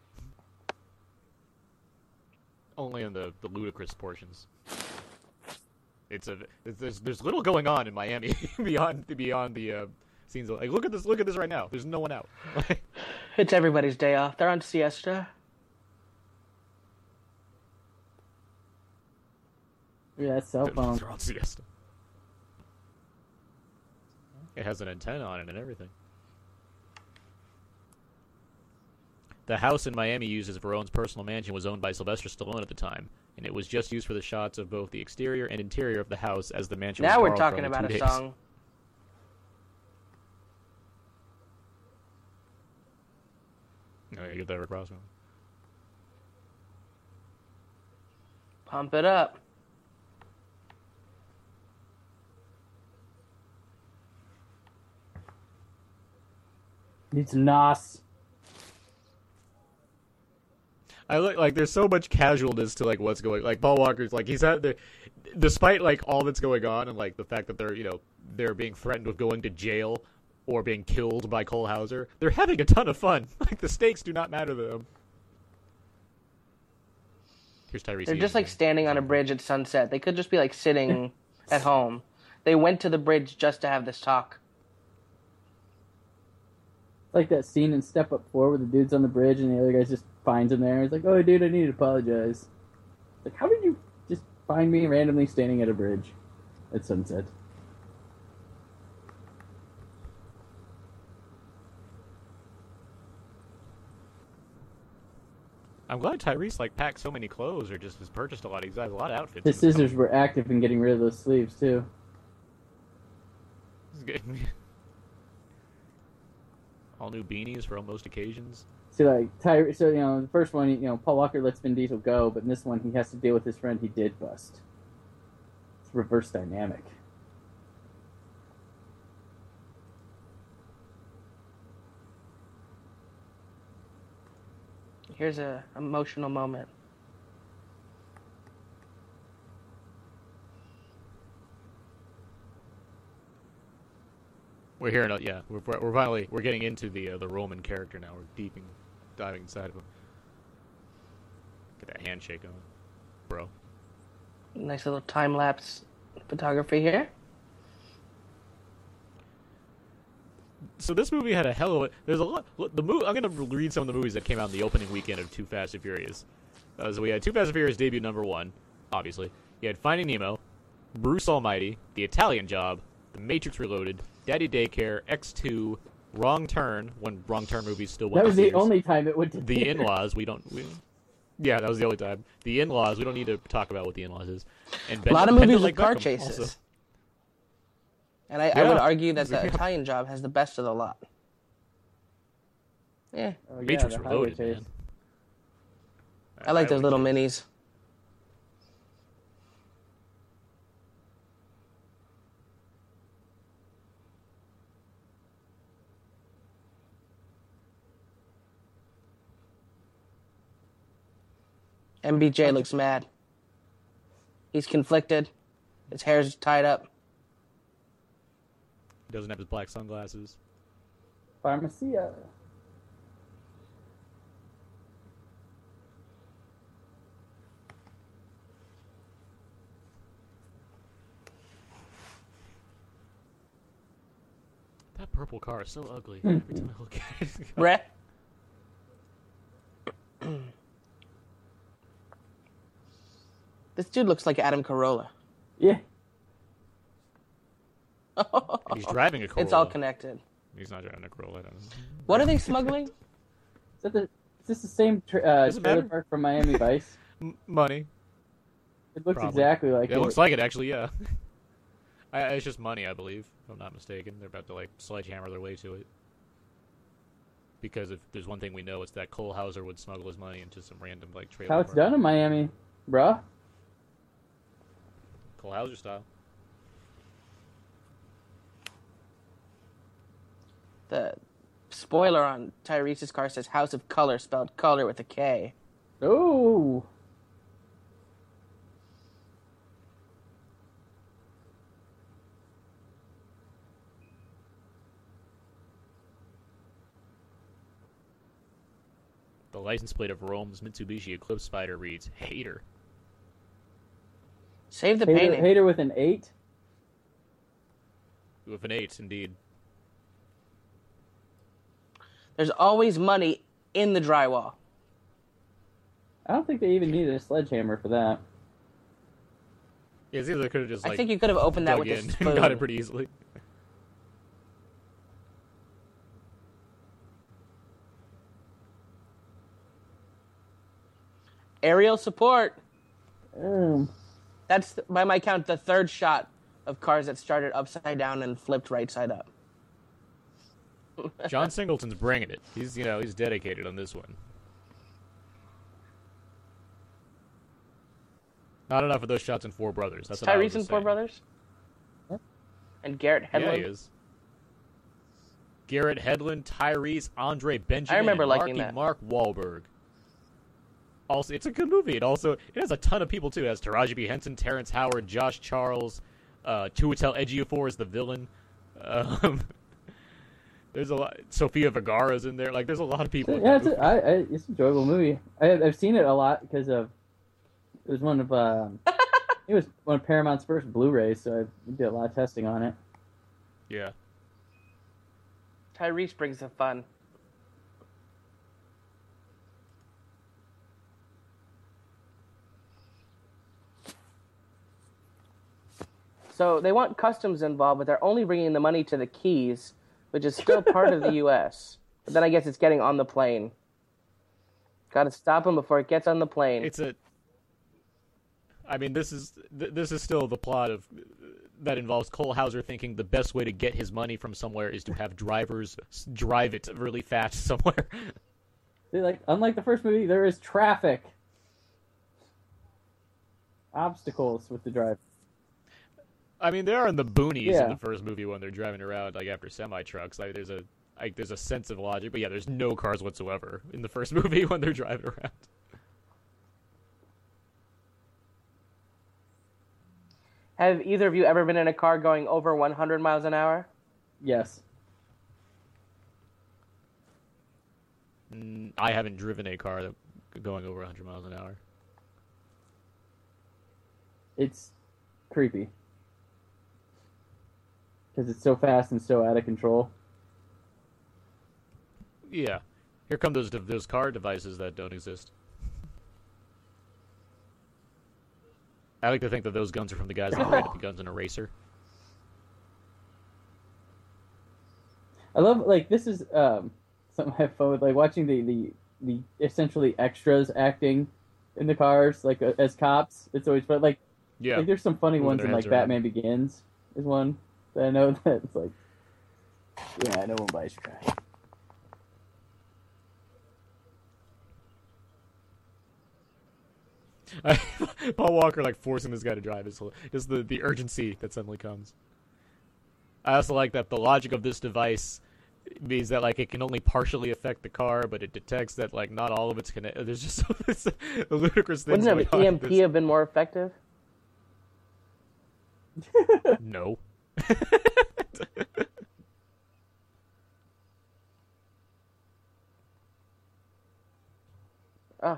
Only in the, the ludicrous portions. It's a it's, there's there's little going on in Miami beyond beyond the uh, scenes. Of, like look at this look at this right now. There's no one out. It's everybody's day off. They're on siesta. Yeah, cell phone. They're on siesta. It has an antenna on it and everything. The house in Miami used as Verone's personal mansion was owned by Sylvester Stallone at the time, and it was just used for the shots of both the exterior and interior of the house as the mansion was Now we're borrowed talking for only about two a days. song. Oh, yeah, get that Rick Ross one. Pump it up. Need some Nos. I look like there's so much casualness to like what's going like Paul Walker's like he's had the despite like all that's going on and like the fact that they're you know they're being threatened with going to jail or being killed by Cole Hauser, they're having a ton of fun. Like the stakes do not matter to them. Here's Tyrese. They're just Eaton. like standing on a bridge at sunset. They could just be like sitting at home. They went to the bridge just to have this talk. Like that scene in Step Up four where the dude's on the bridge and the other guy just finds him there. He's like, "Oh, dude, I need to apologize." Like, how did you just find me randomly standing at a bridge at sunset? I'm glad Tyrese like packed so many clothes or just has purchased a lot. He's got a lot of outfits. His scissors were active in getting rid of those sleeves too. All new beanies for almost occasions. See, like Ty, so you know, the first one, you know, Paul Walker lets Vin Diesel go, but in this one, he has to deal with his friend he did bust. It's reverse dynamic. Here's a emotional moment. We're hearing, yeah, we're we're finally we're getting into the uh, the Roman character now. We're deeping, diving inside of him. Get that handshake on, bro. Nice little time lapse photography here. So this movie had a hell of a. There's a lot. The movie. I'm gonna read some of the movies that came out in the opening weekend of Too Fast and Furious. Uh, so we had Too Fast and Furious debut number one, obviously. You had Finding Nemo, Bruce Almighty, The Italian Job, The Matrix Reloaded, Daddy Daycare, X two, Wrong Turn. When Wrong Turn movies still went. That was the theaters. only time it went to The theaters. In-Laws. We don't. We, yeah, that was the only time. The In-Laws. We don't need to talk about what The In-Laws is. And A lot of movies with car chases. Also. And I, I Yeah. would argue that the Yeah. Italian Job has the best of the lot. Yeah. Oh, yeah, Matrix the highway Reloaded, chase. man. I like those Highway little chase. minis. M B J looks mad. He's conflicted. His hair's tied up. He doesn't have his black sunglasses. Pharmacia. That purple car is so ugly. Every time I look at it. Brett? This dude looks like Adam Carolla. Yeah. And he's driving a Corolla. It's all connected. He's not driving a Corolla. I don't know. What are they smuggling? Is that the? Is this the same tra- uh, Does it trailer matter? park from Miami Vice? M- money. It looks Probably. exactly like It it. looks like it, actually, yeah. I, it's just money, I believe, if I'm not mistaken. They're about to, like, sledgehammer their way to it. Because if there's one thing we know, it's that Cole Hauser would smuggle his money into some random, like, trailer How it's park. done in Miami, bruh. Cole Hauser style. The spoiler on Tyrese's car says House of Color, spelled color with a K. Oh. The license plate of Rome's Mitsubishi Eclipse Spider reads, Hater. Save the Hater, painting. hater with an eight. With an eight, indeed. There's always money in the drywall. I don't think they even needed a sledgehammer for that. Yeah, it seems like they could have just, I like, think you could have opened that dug with a in spoon. and got it pretty easily. Aerial support. Um, That's, by my count, the third shot of cars that started upside down and flipped right side up. John Singleton's bringing it. He's, you know, he's dedicated on this one. Not enough of those shots in Four Brothers. That's what I was Tyrese and just Four saying. Brothers? And Garrett Hedlund? Yeah, he is. Garrett Hedlund, Tyrese, Andre Benjamin, I remember and liking Marky that. Mark Wahlberg. Also, it's a good movie. It also it has a ton of people too. It has Taraji P. Henson, Terrence Howard, Josh Charles, uh, Chiwetel Ejiofor is the villain. Um, there's a lot. Sofia Vergara's in there. Like, there's a lot of people. in yeah, that it's, a, movie. I, I, it's an enjoyable movie. I, I've seen it a lot because of it was one of um, it was one of Paramount's first Blu-rays, so I did a lot of testing on it. Yeah. Tyrese brings the fun. So they want customs involved, but they're only bringing the money to the Keys, which is still part of the U S But then I guess it's getting on the plane. Got to stop him before it gets on the plane. It's a. I mean, this is th- this is still the plot of that involves Cole Hauser thinking the best way to get his money from somewhere is to have drivers s- drive it really fast somewhere. They like, unlike the first movie, there is traffic, obstacles with the drive. I mean, they are in the boonies Yeah. in the first movie when they're driving around like after semi trucks. Like, there's a like there's a sense of logic, but yeah, there's no cars whatsoever in the first movie when they're driving around. Have either of you ever been in a car going over one hundred miles an hour? Yes. Mm, I haven't driven a car that going over one hundred miles an hour. It's creepy. Because it's so fast and so out of control. Yeah, here come those those car devices that don't exist. I like to think that those guns are from the guys that created the guns in Eraser. I love, like, this is um, something I have fun with, like, watching the, the, the essentially extras acting in the cars, like, uh, as cops. It's always fun. Like, Yeah, like, there's some funny Moving ones their in, like, heads around. Batman Begins is one that I know that it's like, yeah, no one buys your car. Paul Walker like forcing this guy to drive is just the the urgency that suddenly comes. I also like that the logic of this device means that like it can only partially affect the car, but it detects that like not all of it's connected. There's just it's a ludicrous things Wouldn't going an E on M P in have been more effective? this. No. Oh.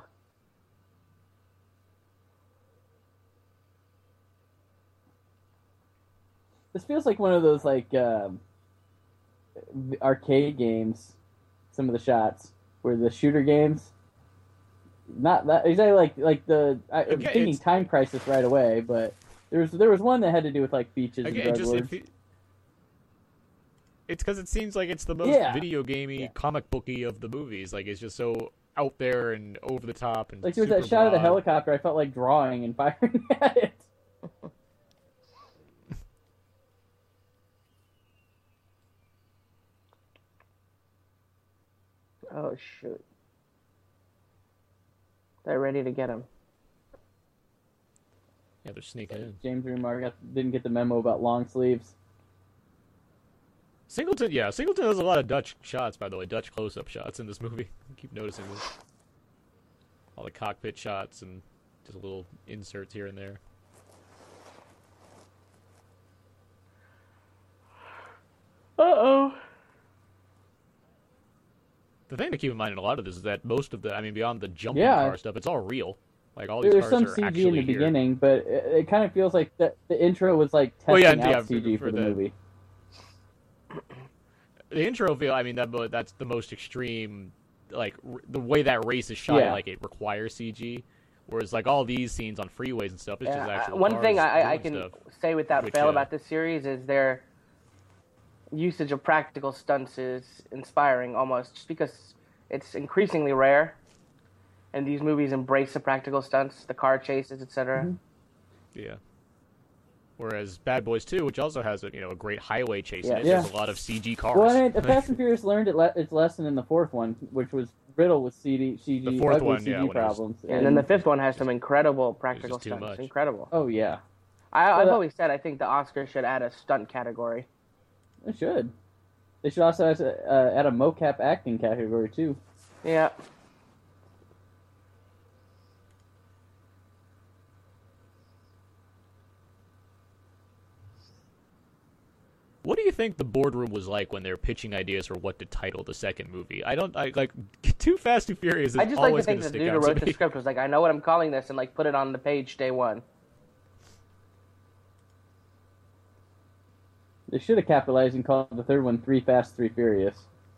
This feels like one of those, like, um, arcade games, some of the shots, where the shooter games, not that, exactly like, like the, I, I'm Okay, thinking it's- Time Crisis right away, but there was, there was one that had to do with, like, beaches Again, and it drug just lords. it, fe- it's because it seems like it's the most Yeah. video gamey, Yeah. comic booky of the movies. Like it's just so out there and over the top and Like, there was super that shot of the broad. helicopter, I felt like drawing and firing at it. Oh, shoot. They're ready to get him. Yeah, they're sneaking in. James Remar got, didn't get the memo about long sleeves. Singleton, yeah, Singleton has a lot of Dutch shots, by the way, Dutch close-up shots in this movie. I keep noticing this. All the cockpit shots and just little inserts here and there. Uh-oh. The thing to keep in mind in a lot of this is that most of the, I mean, beyond the jumping Yeah. car stuff, it's all real. Like all these There's cars some are C G actually in the here. beginning, but it, it kind of feels like the, the intro was like testing Well, yeah, out yeah, C G for- for, for the, the- movie. The intro feel, I mean, that mo- that's the most extreme. Like r- the way that race is shot, Yeah. like it requires C G. Whereas like all these scenes on freeways and stuff, it's just Yeah, actual one cars thing I, I doing can stuff. say without which, fail uh, about this series is their usage of practical stunts is inspiring almost, just because it's increasingly rare, and these movies embrace the practical stunts, the car chases, et cetera. Mm-hmm. Yeah. Whereas Bad Boys two, which also has a you know a great highway chase Yeah. in it, Yeah. there's a lot of C G cars. Well, I mean, Fast and Furious learned it le- its lesson in the fourth one, which was riddled with C D, C G, The fourth ugly one, C G yeah, when it was- problems. And then the fifth one has some incredible practical too stunts. much. Incredible. Oh yeah, I, I've Well, that- always said I think the Oscars should add a stunt category. they should. They should also add a, uh, add a mocap acting category too. Yeah. What do you think the boardroom was like when they were pitching ideas for what to title the second movie? I don't I like Too Fast Too Furious is I just like to always think going to the stick dude who out wrote to the me. script was like, I know what I'm calling this, and like put it on the page day one. They should have capitalized and called the third one Three Fast, Three Furious.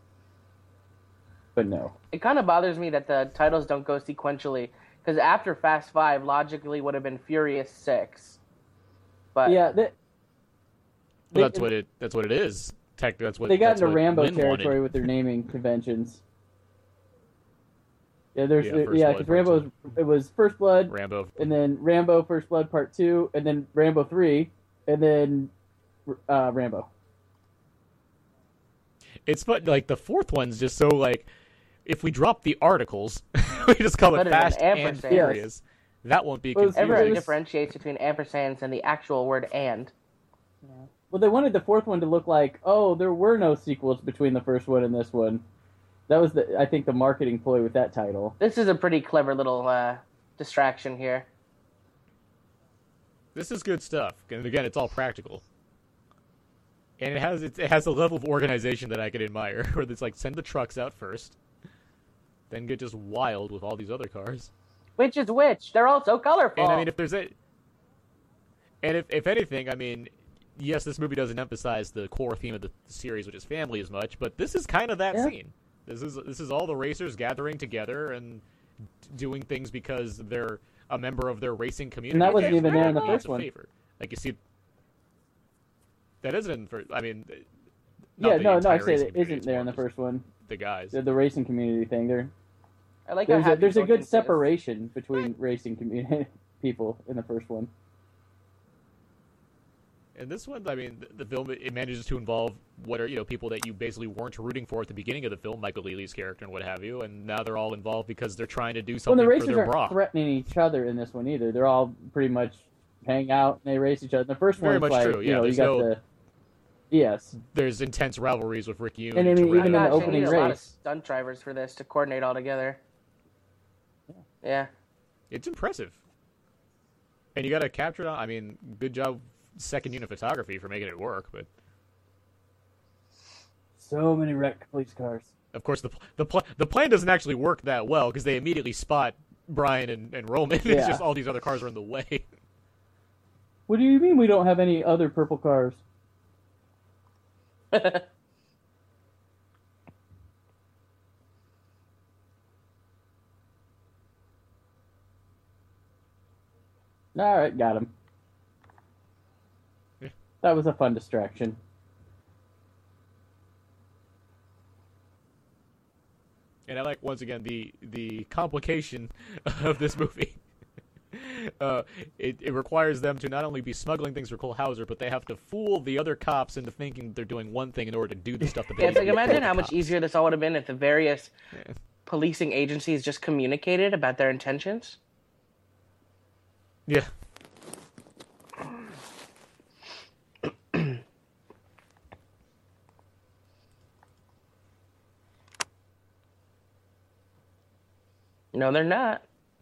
But no. It kind of bothers me that the titles don't go sequentially, because after Fast Five logically would have been Furious Six. But Yeah, they, Well, that's what it that's what it is. Tech, that's what they got that's into what Rambo Lin territory wanted. with their naming conventions. Yeah, there's Yeah, yeah, First Blood because Part Rambo two. was, it was First Blood, Rambo. and then Rambo First Blood Part Two, and then Rambo Three, and then uh, Rambo. It's fun. Like the fourth one's just so like, if we drop the articles, we just call Put it it in Fast and ampersand. Furious. That won't be Well, it's- confusing. Everyone was- differentiates between ampersands and the actual word and. Well, they wanted the fourth one to look like, oh, there were no sequels between the first one and this one. That was the, I think, the marketing ploy with that title. This is a pretty clever little uh, distraction here. This is good stuff, and again, it's all practical. And it has it has a level of organization that I can admire, where it's like send the trucks out first, then get just wild with all these other cars. Which is which? They're all so colorful. And I mean, if there's a, and if if anything, I mean, yes, this movie doesn't emphasize the core theme of the series, which is family, as much, but this is kind of that Yeah. scene. This is this is all the racers gathering together and doing things because they're a member of their racing community. And that wasn't It's even there in the very first much a one. favor. Like you see, that isn't in the first. I mean, Yeah, not the no, no, I entire said racing it community, isn't it's there more in the just first one. The guys. The, the racing community thing. There, I like how there's a, Happy there's a good Wilkins says- separation between racing community people in the first one. And this one, I mean, the, the film it manages to involve what are you know people that you basically weren't rooting for at the beginning of the film, Michael Leahy's character and what have you, and now they're all involved because they're trying to do Well, something the for racers their aren't bra. threatening each other in this one either. They're all pretty much hang out and they race each other. The first Very one's much like, true, you yeah, know, you there's got no- the yes, There's intense rivalries with Rick Yoon And I and mean, Terrell. even in the Gosh, they opening need a lot of race. stunt drivers for this to coordinate all together. Yeah. It's impressive. And you got to capture it on. I mean, good job, second unit photography for making it work. But so many wrecked police cars. of course, the the pl- the plan doesn't actually work that well because they immediately spot Brian and, and Roman. It's Yeah. just all these other cars are in the way. What do you mean we don't have any other purple cars? All right, got him. Yeah. That was a fun distraction. And I like once again the the complication of this movie. Uh, it, it requires them to not only be smuggling things for Cole Hauser, but they have to fool the other cops into thinking they're doing one thing in order to do the stuff that they Yeah, it's need like to do for imagine the how much cops. easier this all would have been if the various policing agencies just communicated about their intentions. Yeah. No, they're not.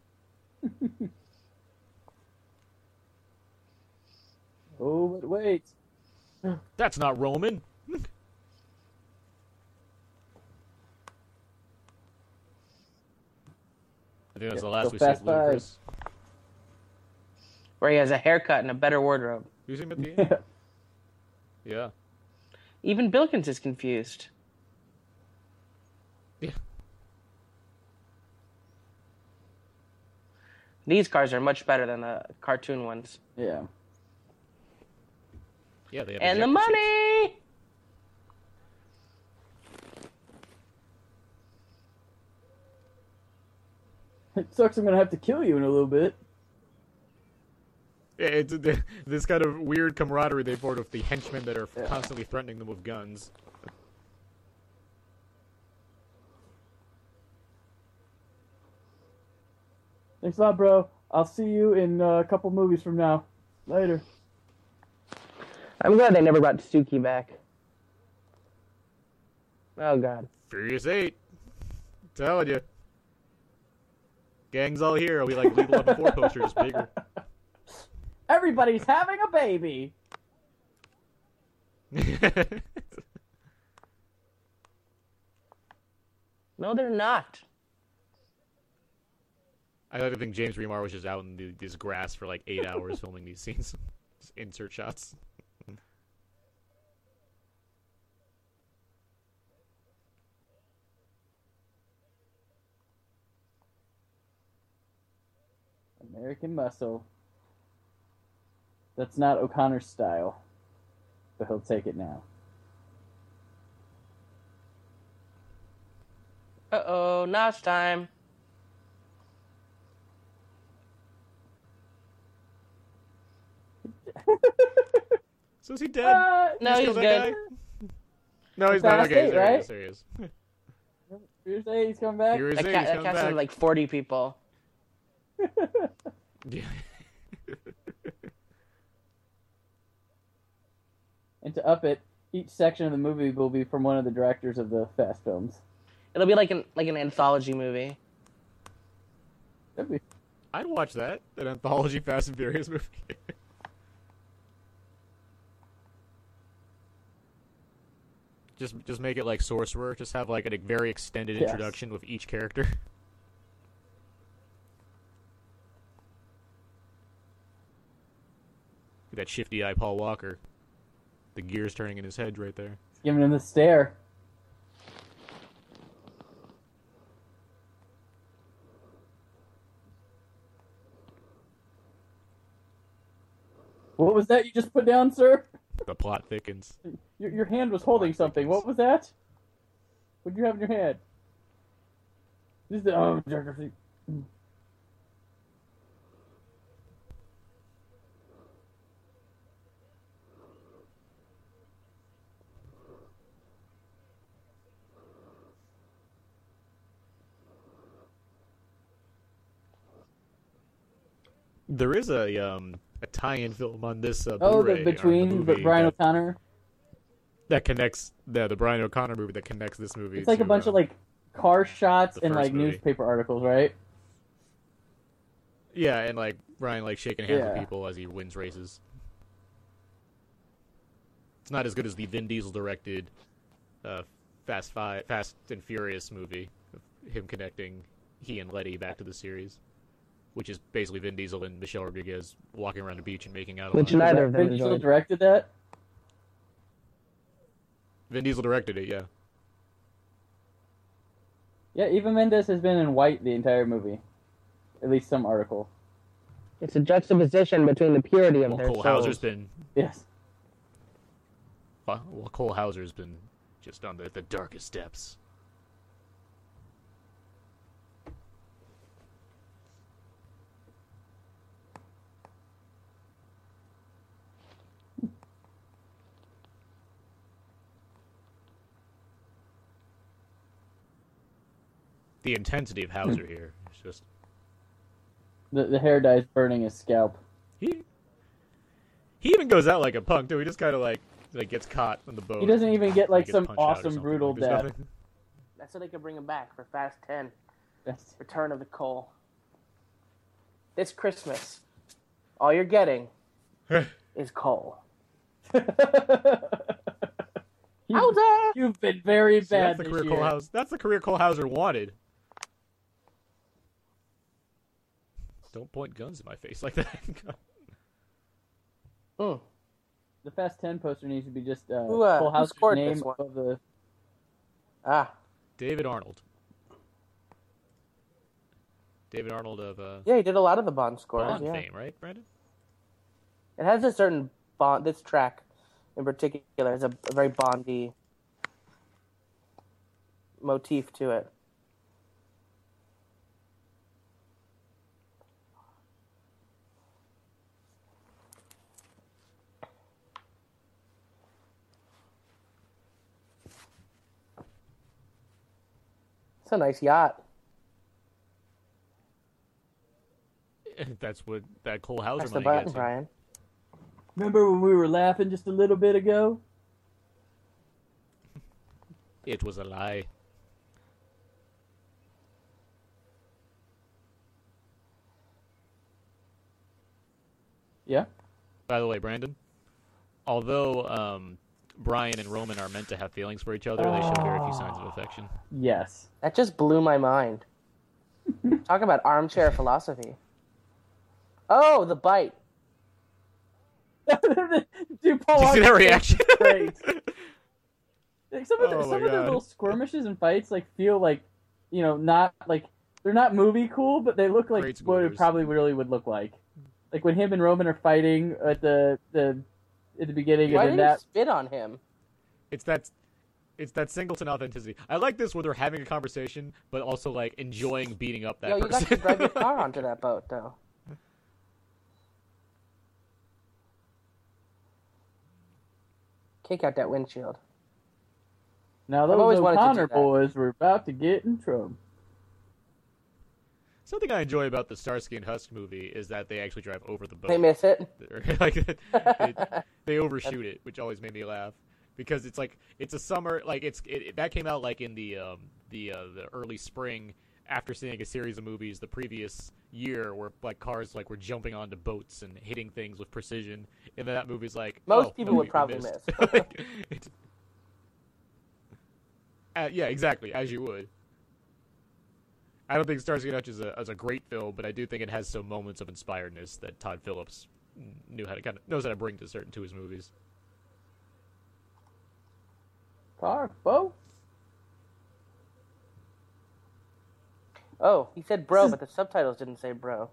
Oh, but wait. That's not Roman. I think that's the Yeah, last so we see Fast of Five. Ludacris. Where he has a haircut and a better wardrobe. You see him at the end? Yeah. Even Bilkins is confused. Yeah. These cars are much better than the cartoon ones. Yeah. Yeah, they have And the ejector seats. money! It sucks I'm going to have to kill you in a little bit. Yeah, it's uh, this kind of weird camaraderie they formed with the henchmen that are Yeah. constantly threatening them with guns. Thanks a lot, bro. I'll see you in uh, a couple movies from now. Later. I'm glad they never brought Suki back. Oh, God. Furious Eight. Telling you. Gang's all here. We like Lethal Weapon four poster, just bigger. Everybody's having a baby. No, they're not. I like to think James Remar was just out in the, this grass for like eight hours filming these scenes. Just insert shots. American Muscle. That's not O'Connor's style, but he'll take it now. Uh-oh, Nas time. So is he dead? Uh, No, Just he's killed that good. guy? No, he's not. Fast Okay, eight, there he right? is. There he is. Furious eight, he's coming back. Furious That, eight, ca- he's that coming casted back. like forty people. Yeah. And to up it, each section of the movie will be from one of the directors of the Fast films. It'll be like an like an anthology movie. That'd be I'd watch that. An anthology Fast and Furious movie. just just make it like Sorcerer. Just have like a very extended Yes. introduction with each character. That shifty eye Paul Walker. The gears turning in his head right there. giving him the stare. What was that you just put down, sir? The plot thickens. Your, your hand was holding something. What was that? What do you have in your hand? This is the oh, geography. There is a um a tie-in film on this uh, Oh, Blu-ray, the or between movie the Brian that, O'Connor. that connects the the Brian O'Connor movie that connects this movie. It's like a to, bunch uh, of like car shots the and first like movie. newspaper articles, right? yeah, and like Brian like shaking hands Yeah. with people as he wins races. It's not as good as the Vin Diesel directed uh, Fast Five, Fast and Furious movie, of him connecting he and Letty back to the series, which is basically Vin Diesel and Michelle Rodriguez walking around the beach and making out. a Which lot. neither of them Vin Diesel enjoyed. directed that. Vin Diesel directed it, yeah. Yeah, Eva Mendes has been in white the entire movie. At least some article. It's a juxtaposition between the purity of Well, their Cole souls. Hauser's been Yes. well, well, Cole Hauser's been just on the, the darkest depths. The intensity of Hauser here is just The the hair dye's burning his scalp. he he even goes out like a punk too. He just kind of like like gets caught on the boat. He doesn't even get like He gets some punched out or awesome something. brutal Like, there's death. nothing- That's so they could bring him back for Fast ten. That's- Return of the Cole. This Christmas, all you're getting is Cole. you, Hauser! you've been very See, bad that's the this career year. Cole Hauser. That's the career Cole Hauser wanted. Don't point guns in my face like that. Mm. The Fast ten poster needs to be just uh, Who, uh, Cole who Hauser's scored name this one? of the. Ah, David Arnold. David Arnold of uh, yeah, he did a lot of the Bond scores. Bond yeah. fame, right, Brandon? It has a certain Bond. This track, in particular, has a, a very Bondy motif to it. It's a nice yacht. That's what that Cole Hauser Press the money button, gets. you. Brian. Remember when we were laughing just a little bit ago? It was a lie. Yeah. By the way, Brandon, although um, Brian and Roman are meant to have feelings for each other, they show very few signs of affection. Yes. That just blew my mind. Talk about armchair philosophy. Oh, the bite. Dude, Paul Did you see that Walker's reaction? face is great. Like, some of the, Oh some my of the God. little skirmishes and fights like feel like, you know, not like they're not movie cool, but they look like Great what it schoolers. probably really would look like. Like when him and Roman are fighting at the the at the beginning, Why and did then you that spit on him? It's that, it's that singleton authenticity. I like this where they're having a conversation, but also like enjoying beating up that Yo, you got person. to drive your car onto that boat, though. Kick out that windshield. Now I've those always wanted to do O'Connor that. boys were about to get in trouble. Something I enjoy about the Starsky and Hutch movie is that they actually drive over the boat. They miss it. like they, they overshoot it, which always made me laugh because it's like it's a summer, like it's it, that came out like in the um, the uh, the early spring after seeing a series of movies the previous year where like cars like were jumping onto boats and hitting things with precision, and then that movie's like Most oh, people no, would we probably missed. miss. like, it's, uh, yeah, exactly, as you would. I don't think Starsky and Hutch is a, is a great film, but I do think it has some moments of inspiredness that Todd Phillips knew how to kind of knows how to bring to certain to his movies. Car, boat. Oh, he said bro, This is- but the subtitles didn't say bro.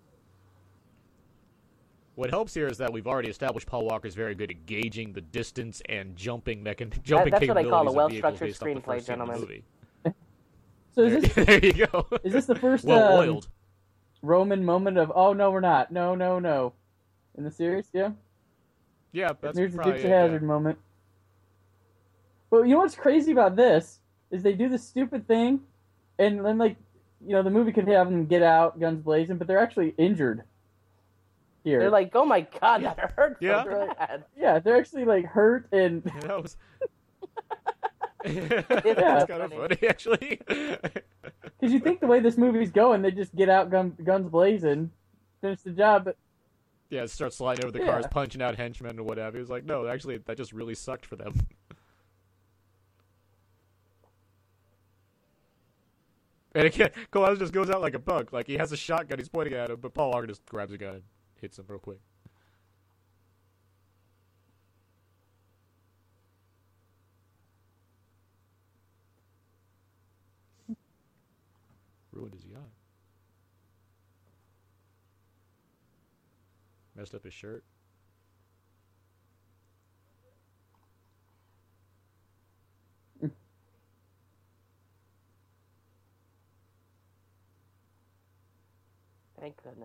What helps here is that we've already established Paul Walker's very good at gauging the distance and jumping mechan- jumping that's what I call a capabilities of well-structured vehicles based off the screenplay, first scene of the gentlemen. movie. So is this There, there you go. is this the first well um, oiled? Roman moment of oh no we're not no no no in the series? Yeah. Yeah, that's Here's the probably Dukes it, of Hazzard yeah. moment. But you know what's crazy about this is they do this stupid thing, and then like you know the movie could have them get out guns blazing, but they're actually injured. Here, They're like, oh my god, that hurt so Yeah. bad. yeah, they're actually like hurt and That was. Yeah, That's kind of funny. funny, actually. because you think the way this movie's going, they just get out gun, guns blazing, finish the job, but Yeah, start sliding over the Yeah. cars, punching out henchmen or whatever. He was like, no, actually, that just really sucked for them. And again, Cole Hauser just goes out like a bug. Like, he has a shotgun, he's pointing at him, but Paul Walker just grabs a gun and hits him real quick. Ruined his yacht. Messed up his shirt. Thank goodness.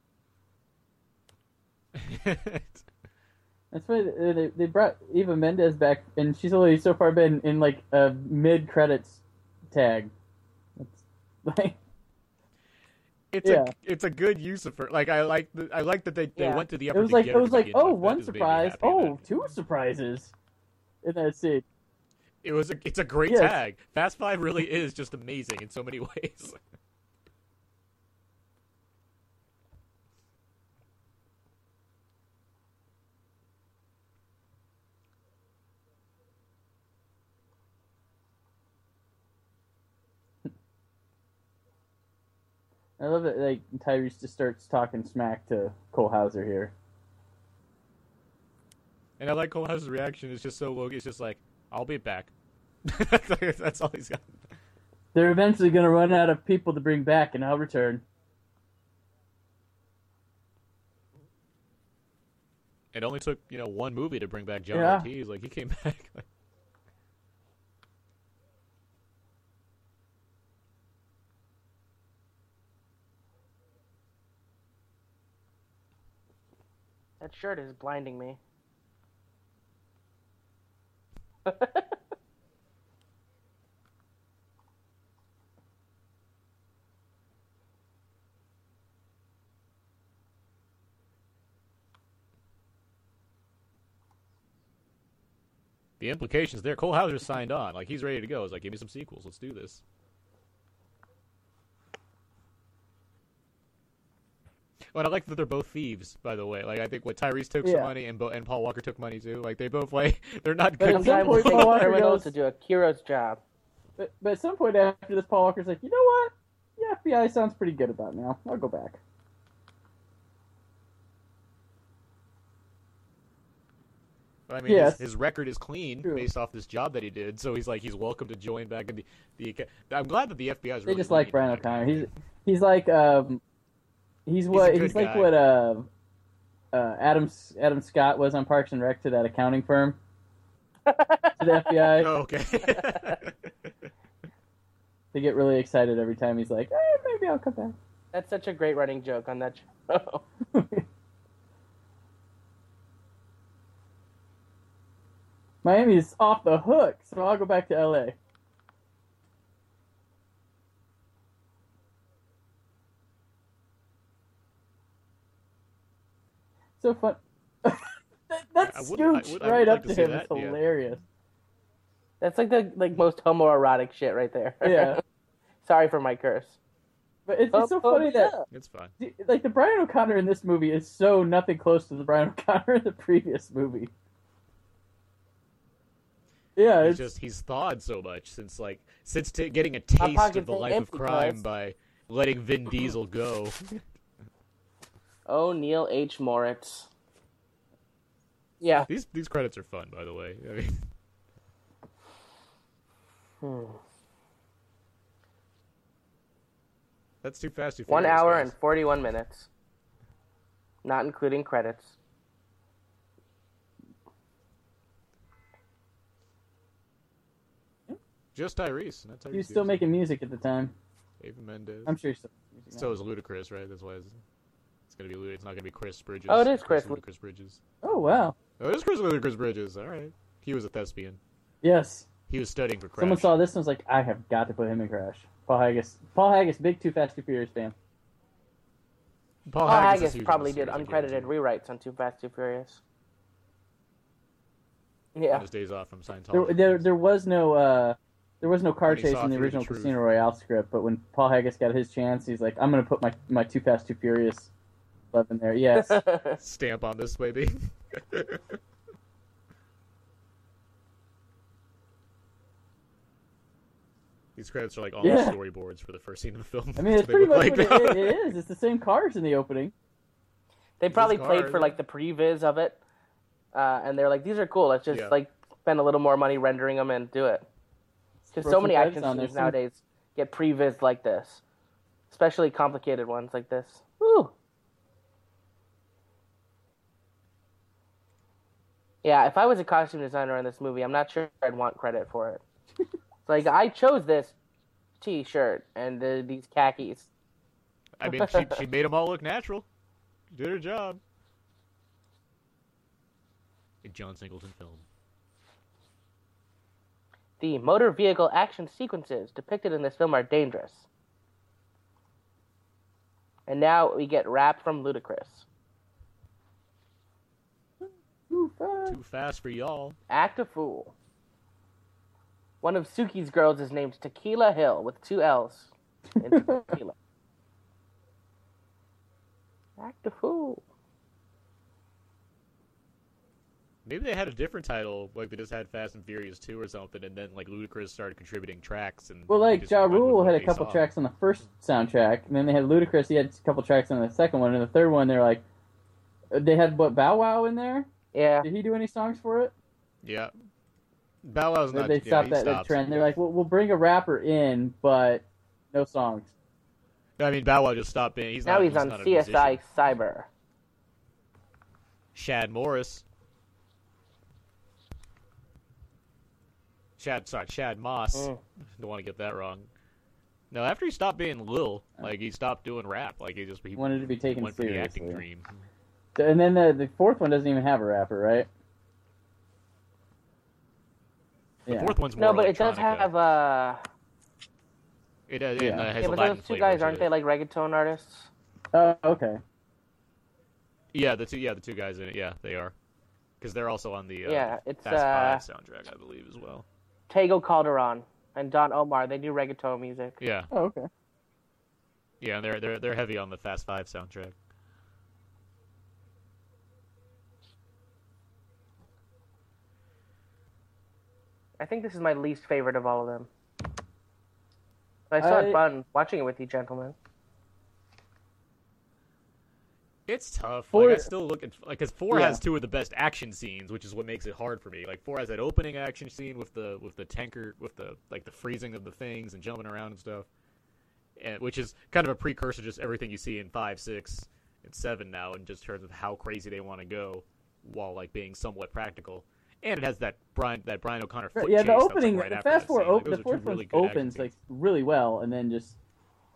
that's why they, they they brought Eva Mendes back, and she's only so far been in like a mid credits tag. That's like It's Yeah. a it's a good use of her. Like I like the, I like that they, they Yeah. went to the it effort was to like get it her was to like begin oh with. That one just made me surprise, happy oh that- two surprises in that scene. It was a, it's a great Yes. tag. Fast Five really is just amazing in so many ways. I love it. Like Tyrese just starts talking smack to Cole Hauser here. And I like Cole Hauser's reaction. It's just so low. It's just like, I'll be back. that's, that's all he's got. They're eventually going to run out of people to bring back, and I'll return. It only took you know one movie to bring back John Yeah. Ortiz. Like he came back. Like, That shirt is blinding me. the implications there. Cole Hauser signed on. Like he's ready to go. He's like, give me some sequels. Let's do this. But I like that they're both thieves, by the way. Like I think what Tyrese took some Yeah. money and Bo- and Paul Walker took money too. Like they both like they're not But good. at some Sometimes point, it takes Paul Walker criminals goes- to do a hero's job. But, but at some point after this, Paul Walker's like, you know what? The F B I sounds pretty good about now. I'll go back. But, I mean, Yes. his, his record is clean True. based off this job that he did. So he's like, he's welcome to join back in the. the I'm glad that the F B I is. They Really just like lenient Brian on that O'Connor. guy. He's he's like um, he's what a good he's like guy. what uh, uh, Adam Adam Scott was on Parks and Rec to that accounting firm to the F B I. Oh, okay. They get really excited every time he's like, eh, maybe I'll come back. That's such a great running joke on that show. Miami is off the hook, so I'll go back to L A. So fun. that that I would- I scooch would- I would right like up to to see him that, is yeah. hilarious. That's like the like most homoerotic shit right there. Yeah. Sorry for my curse. But it's, it's so Oh, oh, funny that yeah. It's fine. like the Brian O'Connor in this movie is so nothing close to the Brian O'Connor in the previous movie. Yeah, He's it's just he's thawed so much since like since t- getting a taste pockets of the ain't life of empty, crime cuz. by letting Vin Diesel go. Oh, Neil H. Moritz. Yeah. These these credits are fun, by the way. I mean, Hmm. that's too fast. Too One Furious, hour guys. and forty-one minutes, not including credits. Just Tyrese. Not Tyrese. he was still Gibson. making music at the time. Ava Mendes. I'm sure he's still making music now. So is Ludacris, right? That's why it's, it's gonna be Luda. It's not gonna be Chris Bridges. Oh, it is Chris. Ludacris Bridges. Oh wow. Oh, it is Chris Ludacris Bridges. All right. He was a thespian. Yes. He was studying for Crash. Someone saw this and was like, I have got to put him in Crash. Paul Haggis. Paul Haggis, big Too Fast, Too Furious fan. Paul, Paul Haggis, is Haggis huge in probably this did series, I uncredited guarantee. rewrites on Too Fast, Too Furious. On Yeah. his days off from Scientology. There, there, there was no, uh, there was no car When he chase saw in the through the original truth. Casino Royale script, but when Paul Haggis got his chance, he's like, I'm going to put my, my Too Fast, Too Furious love in there. Yes. Stamp on this, baby. These credits are like all Yeah. the storyboards for the first scene of the film. I mean, it's They pretty look much like- what it, it is. It's the same cars in the opening. They probably His played car, for like the previs of it, uh, and they're like, "These are cool. Let's just Yeah. like spend a little more money rendering them and do it." Because Throw so some many credits action on there, scenes some- nowadays get previs like this, especially complicated ones like this. Woo! Yeah, if I was a costume designer in this movie, I'm not sure I'd want credit for it. It's like I chose this T-shirt and the, these khakis. I mean, she she made them all look natural. She did her job. A John Singleton film. The motor vehicle action sequences depicted in this film are dangerous. And now we get rap from Ludacris. Too fast. Too fast for y'all. Act a fool. One of Suki's girls is named Tequila Hill with two L's in tequila. Act a fool. Maybe they had a different title, like they just had Fast and Furious two or something, and then like Ludacris started contributing tracks. And Well, they like, just Ja went with Rule what had a they couple saw. tracks on the first soundtrack, and then they had Ludacris, he had a couple tracks on the second one, and the third one, they're like, they had, what, Bow Wow in there? Yeah. Did he do any songs for it? Yeah. Bow Wow's They, not. they yeah, stopped he that, that stopped. trend. They're like, well, we'll bring a rapper in, but no songs. I mean, Bow Wow just stopped being. He's Now not, he's on not a C S I musician. Cyber. Shad Morris. Shad, sorry, Shad Moss. Mm. Don't want to get that wrong. No, after he stopped being Lil, like he stopped doing rap. Like he just he He wanted to be taken went for the seriously. acting dream. And then the, the fourth one doesn't even have a rapper, right? The Yeah. fourth one's more No, but it does electronica. have uh It, uh, it, Yeah. uh, has yeah, a but Latin those two flavor guys to aren't it. they like reggaeton artists? Oh, okay. Yeah, the two yeah the two guys in it. Yeah, they are. Because they're also on the uh, Yeah, it's, Fast uh, Five soundtrack, I believe, as well. Tego Calderon and Don Omar, they do reggaeton music. Yeah, Oh, okay. yeah, and they're they're they're heavy on the Fast Five soundtrack. I think this is my least favorite of all of them. But I still I- had fun watching it with you gentlemen. It's tough. Four- like I still look at like because four Yeah. has two of the best action scenes, which is what makes it hard for me. Like four has that opening action scene with the with the tanker with the like the freezing of the things and jumping around and stuff, and which is kind of a precursor to just everything you see in five, six, and seven now, in just terms of how crazy they want to go, while like being somewhat practical. And it has that Brian that Brian O'Connor foot Yeah, chase the that's, opening, like, right the after Fast that Four, scene. Like, op- those the are two fourth one really good action opens like scenes. really well, and then just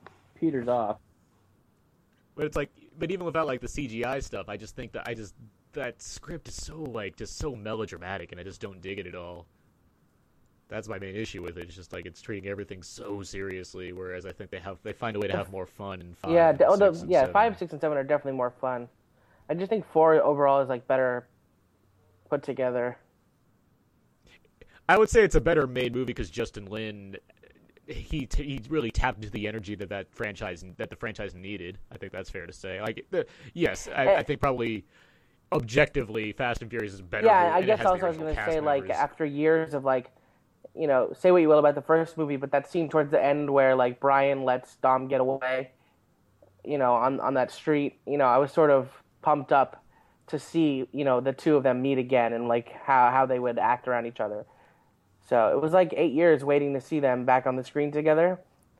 peters off. But it's like, but even without like the C G I stuff, I just think that I just that script is so like just so melodramatic, and I just don't dig it at all. That's my main issue with it. It's just like it's treating everything so seriously, whereas I think they have they find a way to have more fun in five. Yeah, and the, oh, the, six and yeah, seven. five, six, and seven are definitely more fun. I just think four overall is like better put together. I would say it's a better made movie because Justin Lin, he t- he really tapped into the energy that that franchise that the franchise needed. I think that's fair to say. Like, the, yes, I, I think probably objectively, Fast and Furious is better. Yeah, and I it guess has the also I was original going to cast say, like, members. after years of, like, you know, say what you will about the first movie, but that scene towards the end where, like, Brian lets Dom get away, you know, on, on that street, you know, I was sort of pumped up to see, you know, the two of them meet again and, like, how, how they would act around each other. So it was, like, eight years waiting to see them back on the screen together.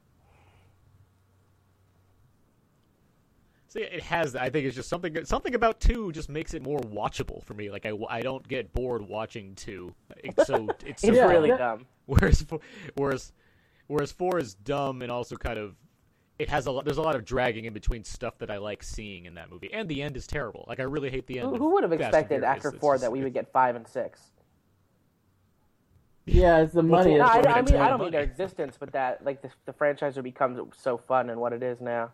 So yeah, it has that. I think it's just something something about two just makes it more watchable for me. Like I, I don't get bored watching two. It's so it's so It's Yeah, really yeah. dumb. Whereas four, whereas whereas four is dumb and also kind of it has a lot. There's a lot of dragging in between stuff that I like seeing in that movie, and the end is terrible. Like I really hate the end. Who, of who would have Fast and expected Furious. after It's four just- that we would get five and six? Yeah, it's the money. No, that's I, what I makes mean, it I don't mean money. their existence, but that, like, the, the franchise would become so fun and what it is now.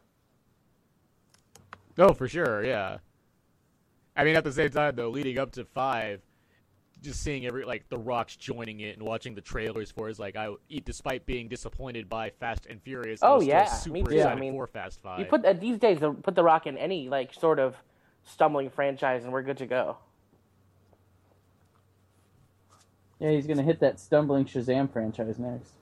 Oh, for sure, yeah. I mean, at the same time, though, leading up to five, just seeing every like The Rock's joining it and watching the trailers for it is like I, despite being disappointed by Fast and Furious, I Oh, was still yeah, super me too. excited I mean, for Fast Five. You put uh, these days, the- put The Rock in any, like, sort of stumbling franchise and we're good to go. Yeah, he's gonna hit that stumbling Shazam franchise next.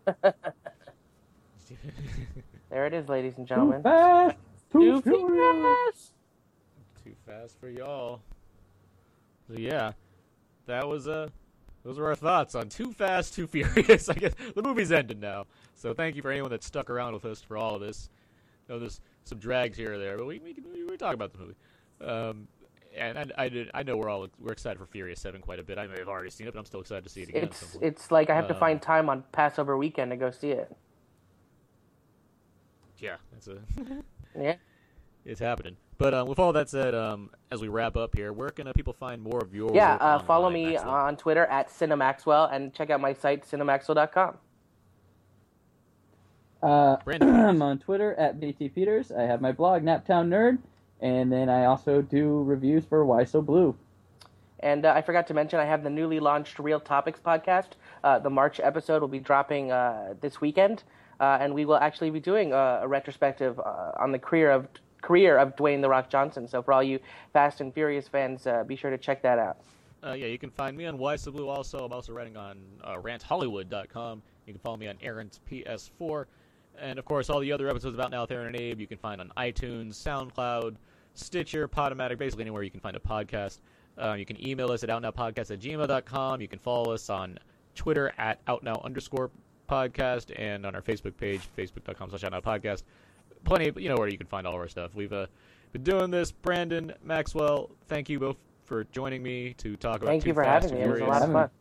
There it is, ladies and Too gentlemen. fast, too Too furious. fast. Too fast for y'all. So yeah, that was uh, those were our thoughts on Too Fast, Too Furious. I guess the movie's ended now, so thank you for anyone that stuck around with us for all of this. I know there's some drags here or there, but we we can we, we talk about the movie. Um, and I, I did I know we're all we're excited for Furious Seven quite a bit. I may have already seen it, but I'm still excited to see it again. at some It's point. it's like I have to Uh, find time on Passover weekend to go see it. Yeah, that's a Yeah. it's happening. But um, with all that said, um, as we wrap up here, where can uh, people find more of your Yeah, work uh, follow online, me Maxwell? on Twitter at Cinemaxwell and check out my site, cinemaxwell dot com. Uh, Brandon. I'm on Twitter at B T Peters. I have my blog, Naptown Nerd, and then I also do reviews for Why So Blue. And uh, I forgot to mention, I have the newly launched Real Topics podcast. Uh, the March episode will be dropping uh, this weekend, uh, and we will actually be doing a, a retrospective uh, on the career of career of Dwayne "The Rock" Johnson. So for all you Fast and Furious fans, uh, be sure to check that out. Uh, yeah, you can find me on Why So Blue also. I'm also writing on uh, rant hollywood dot com. You can follow me on Aaron's P S four. And, of course, all the other episodes about Now with Aaron and Abe you can find on iTunes, SoundCloud, Stitcher, Podomatic, basically anywhere you can find a podcast. Uh, you can email us at outnowpodcast at gmail dot com. You can follow us on Twitter at outnow underscore podcast and on our Facebook page, facebook dot com slash outnowpodcast. Plenty of, you know, where you can find all of our stuff. We've uh, been doing this. Brandon, Maxwell, thank you both for joining me to talk about Thank Too you for Fast having me. and It was a Furious. lot of fun.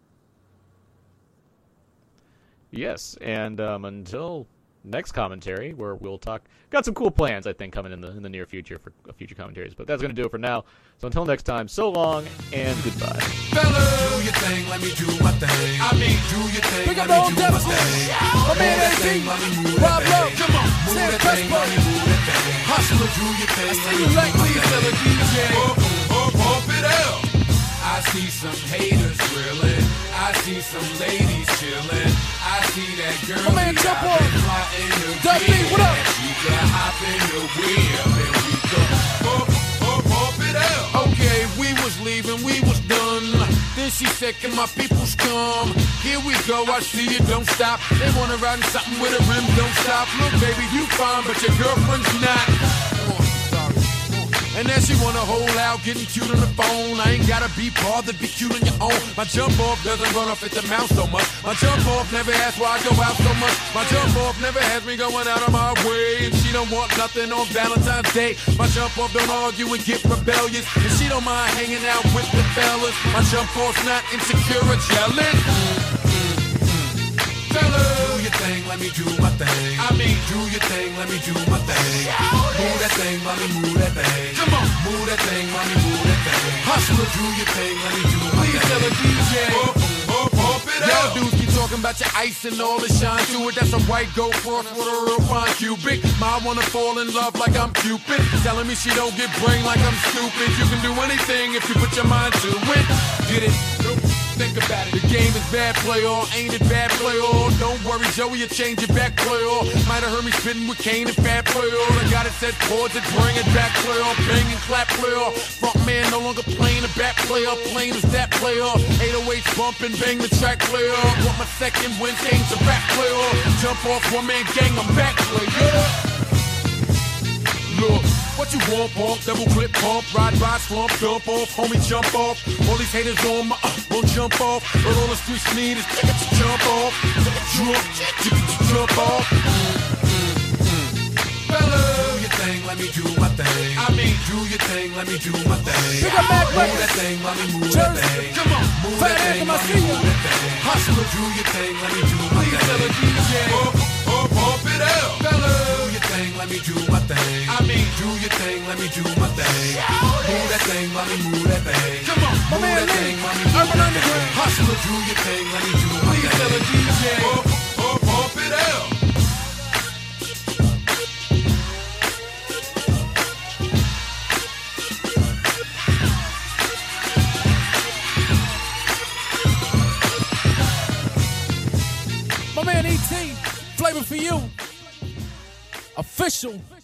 Yes, and um, until next commentary, where we'll talk, got some cool plans I think coming in the in the near future for uh, future commentaries. But that's gonna do it for now. So until next time, so long and goodbye. Fellas, do your thing, let me do my thing. I mean, do your thing, Pick let up me all do my devils. thing. My man Move that A thing, Z. let me move Rob that Lowe. thing. Come on, move Sam that thing, Pressburg. let me move that thing. Hustler, do your thing, let me you do like my me, thing. Philly D J. Up, up, up it up. I see some haters grilling. I see some ladies chilling. I see that girl. My man Jump On. Dub B, what up? She can hop in the wheel and we go up, up, up it up. Okay, we was leaving, we was done. Then she said, can my peoples come? Here we go, I see you, don't stop. They wanna ride in something with a rim, don't stop. Look, baby, you fine, but your girlfriend's not. Oh, sorry. And then she wanna hold out, getting cute on the phone. I ain't gotta be bothered, be cute on your own. My jump off doesn't run off at the mouth so much. My jump off never asks why I go out so much. My jump off never has me going out of my way. And she don't want nothing on Valentine's Day. My jump off don't argue and get rebellious. And she don't mind hanging out with the fellas. My jump off's not insecure or jealous. Fellas, do your thing, let me do my thing. I mean, do your thing, let me do my thing. Move that thing, mommy, move that thing. Come on, move that thing, mommy, move that thing. Hustler, do your thing, let me do my thing. Please tell a D J, pump, pump, pump it up. Y'all dudes keep talking about your ice and all the shine to it. That's a white gold cross with a real fine cubic. Ma wanna fall in love like I'm Cupid, telling me she don't get brain like I'm stupid. You can do anything if you put your mind to it. Get it? Nope. Think about it. The game is bad, play all. Ain't it bad, play all? Don't worry, Joey, you change it back, play all. Might have heard me spitting with Kane and Fat, play all. I got it set chords and bring it back, play all. Bang and clap, play all. Front man no longer playing the back, play all. Plain as that, play all. eight oh eights bumping, bang the track, play all. Want my second win, change the back, play all. Jump off one man gang, I'm back, play all. Look, what you want, pump, double clip, pump, ride, ride, slump, dump off, homie, jump off. All these haters on my, uh, won't jump off. But all the streets need is to jump off, jump, jump off. Mm, mm, mm. Fella, do your thing, let me do my thing. I mean, do your thing, let me do my thing. Pick up Mac Move Records. that thing, let me move Jersey. that thing. Come on, move Fat that thing, Anthem, I let me see move ya. that thing. Hustler, do your thing, let me do my Please thing. tell a D J. Pump, pump, pump it up. Fella, do your thing, let me do my thing. I mean, do your thing, let me do my thing. Move that thing, let me move that thing. Come on, My move man that Lee, thing, let me move Urban that Underground. thing. Hustler, do your thing, let me do my Please thing. tell a D J. Pump, pump, pump it up. My man E T, Flavor for You. Official.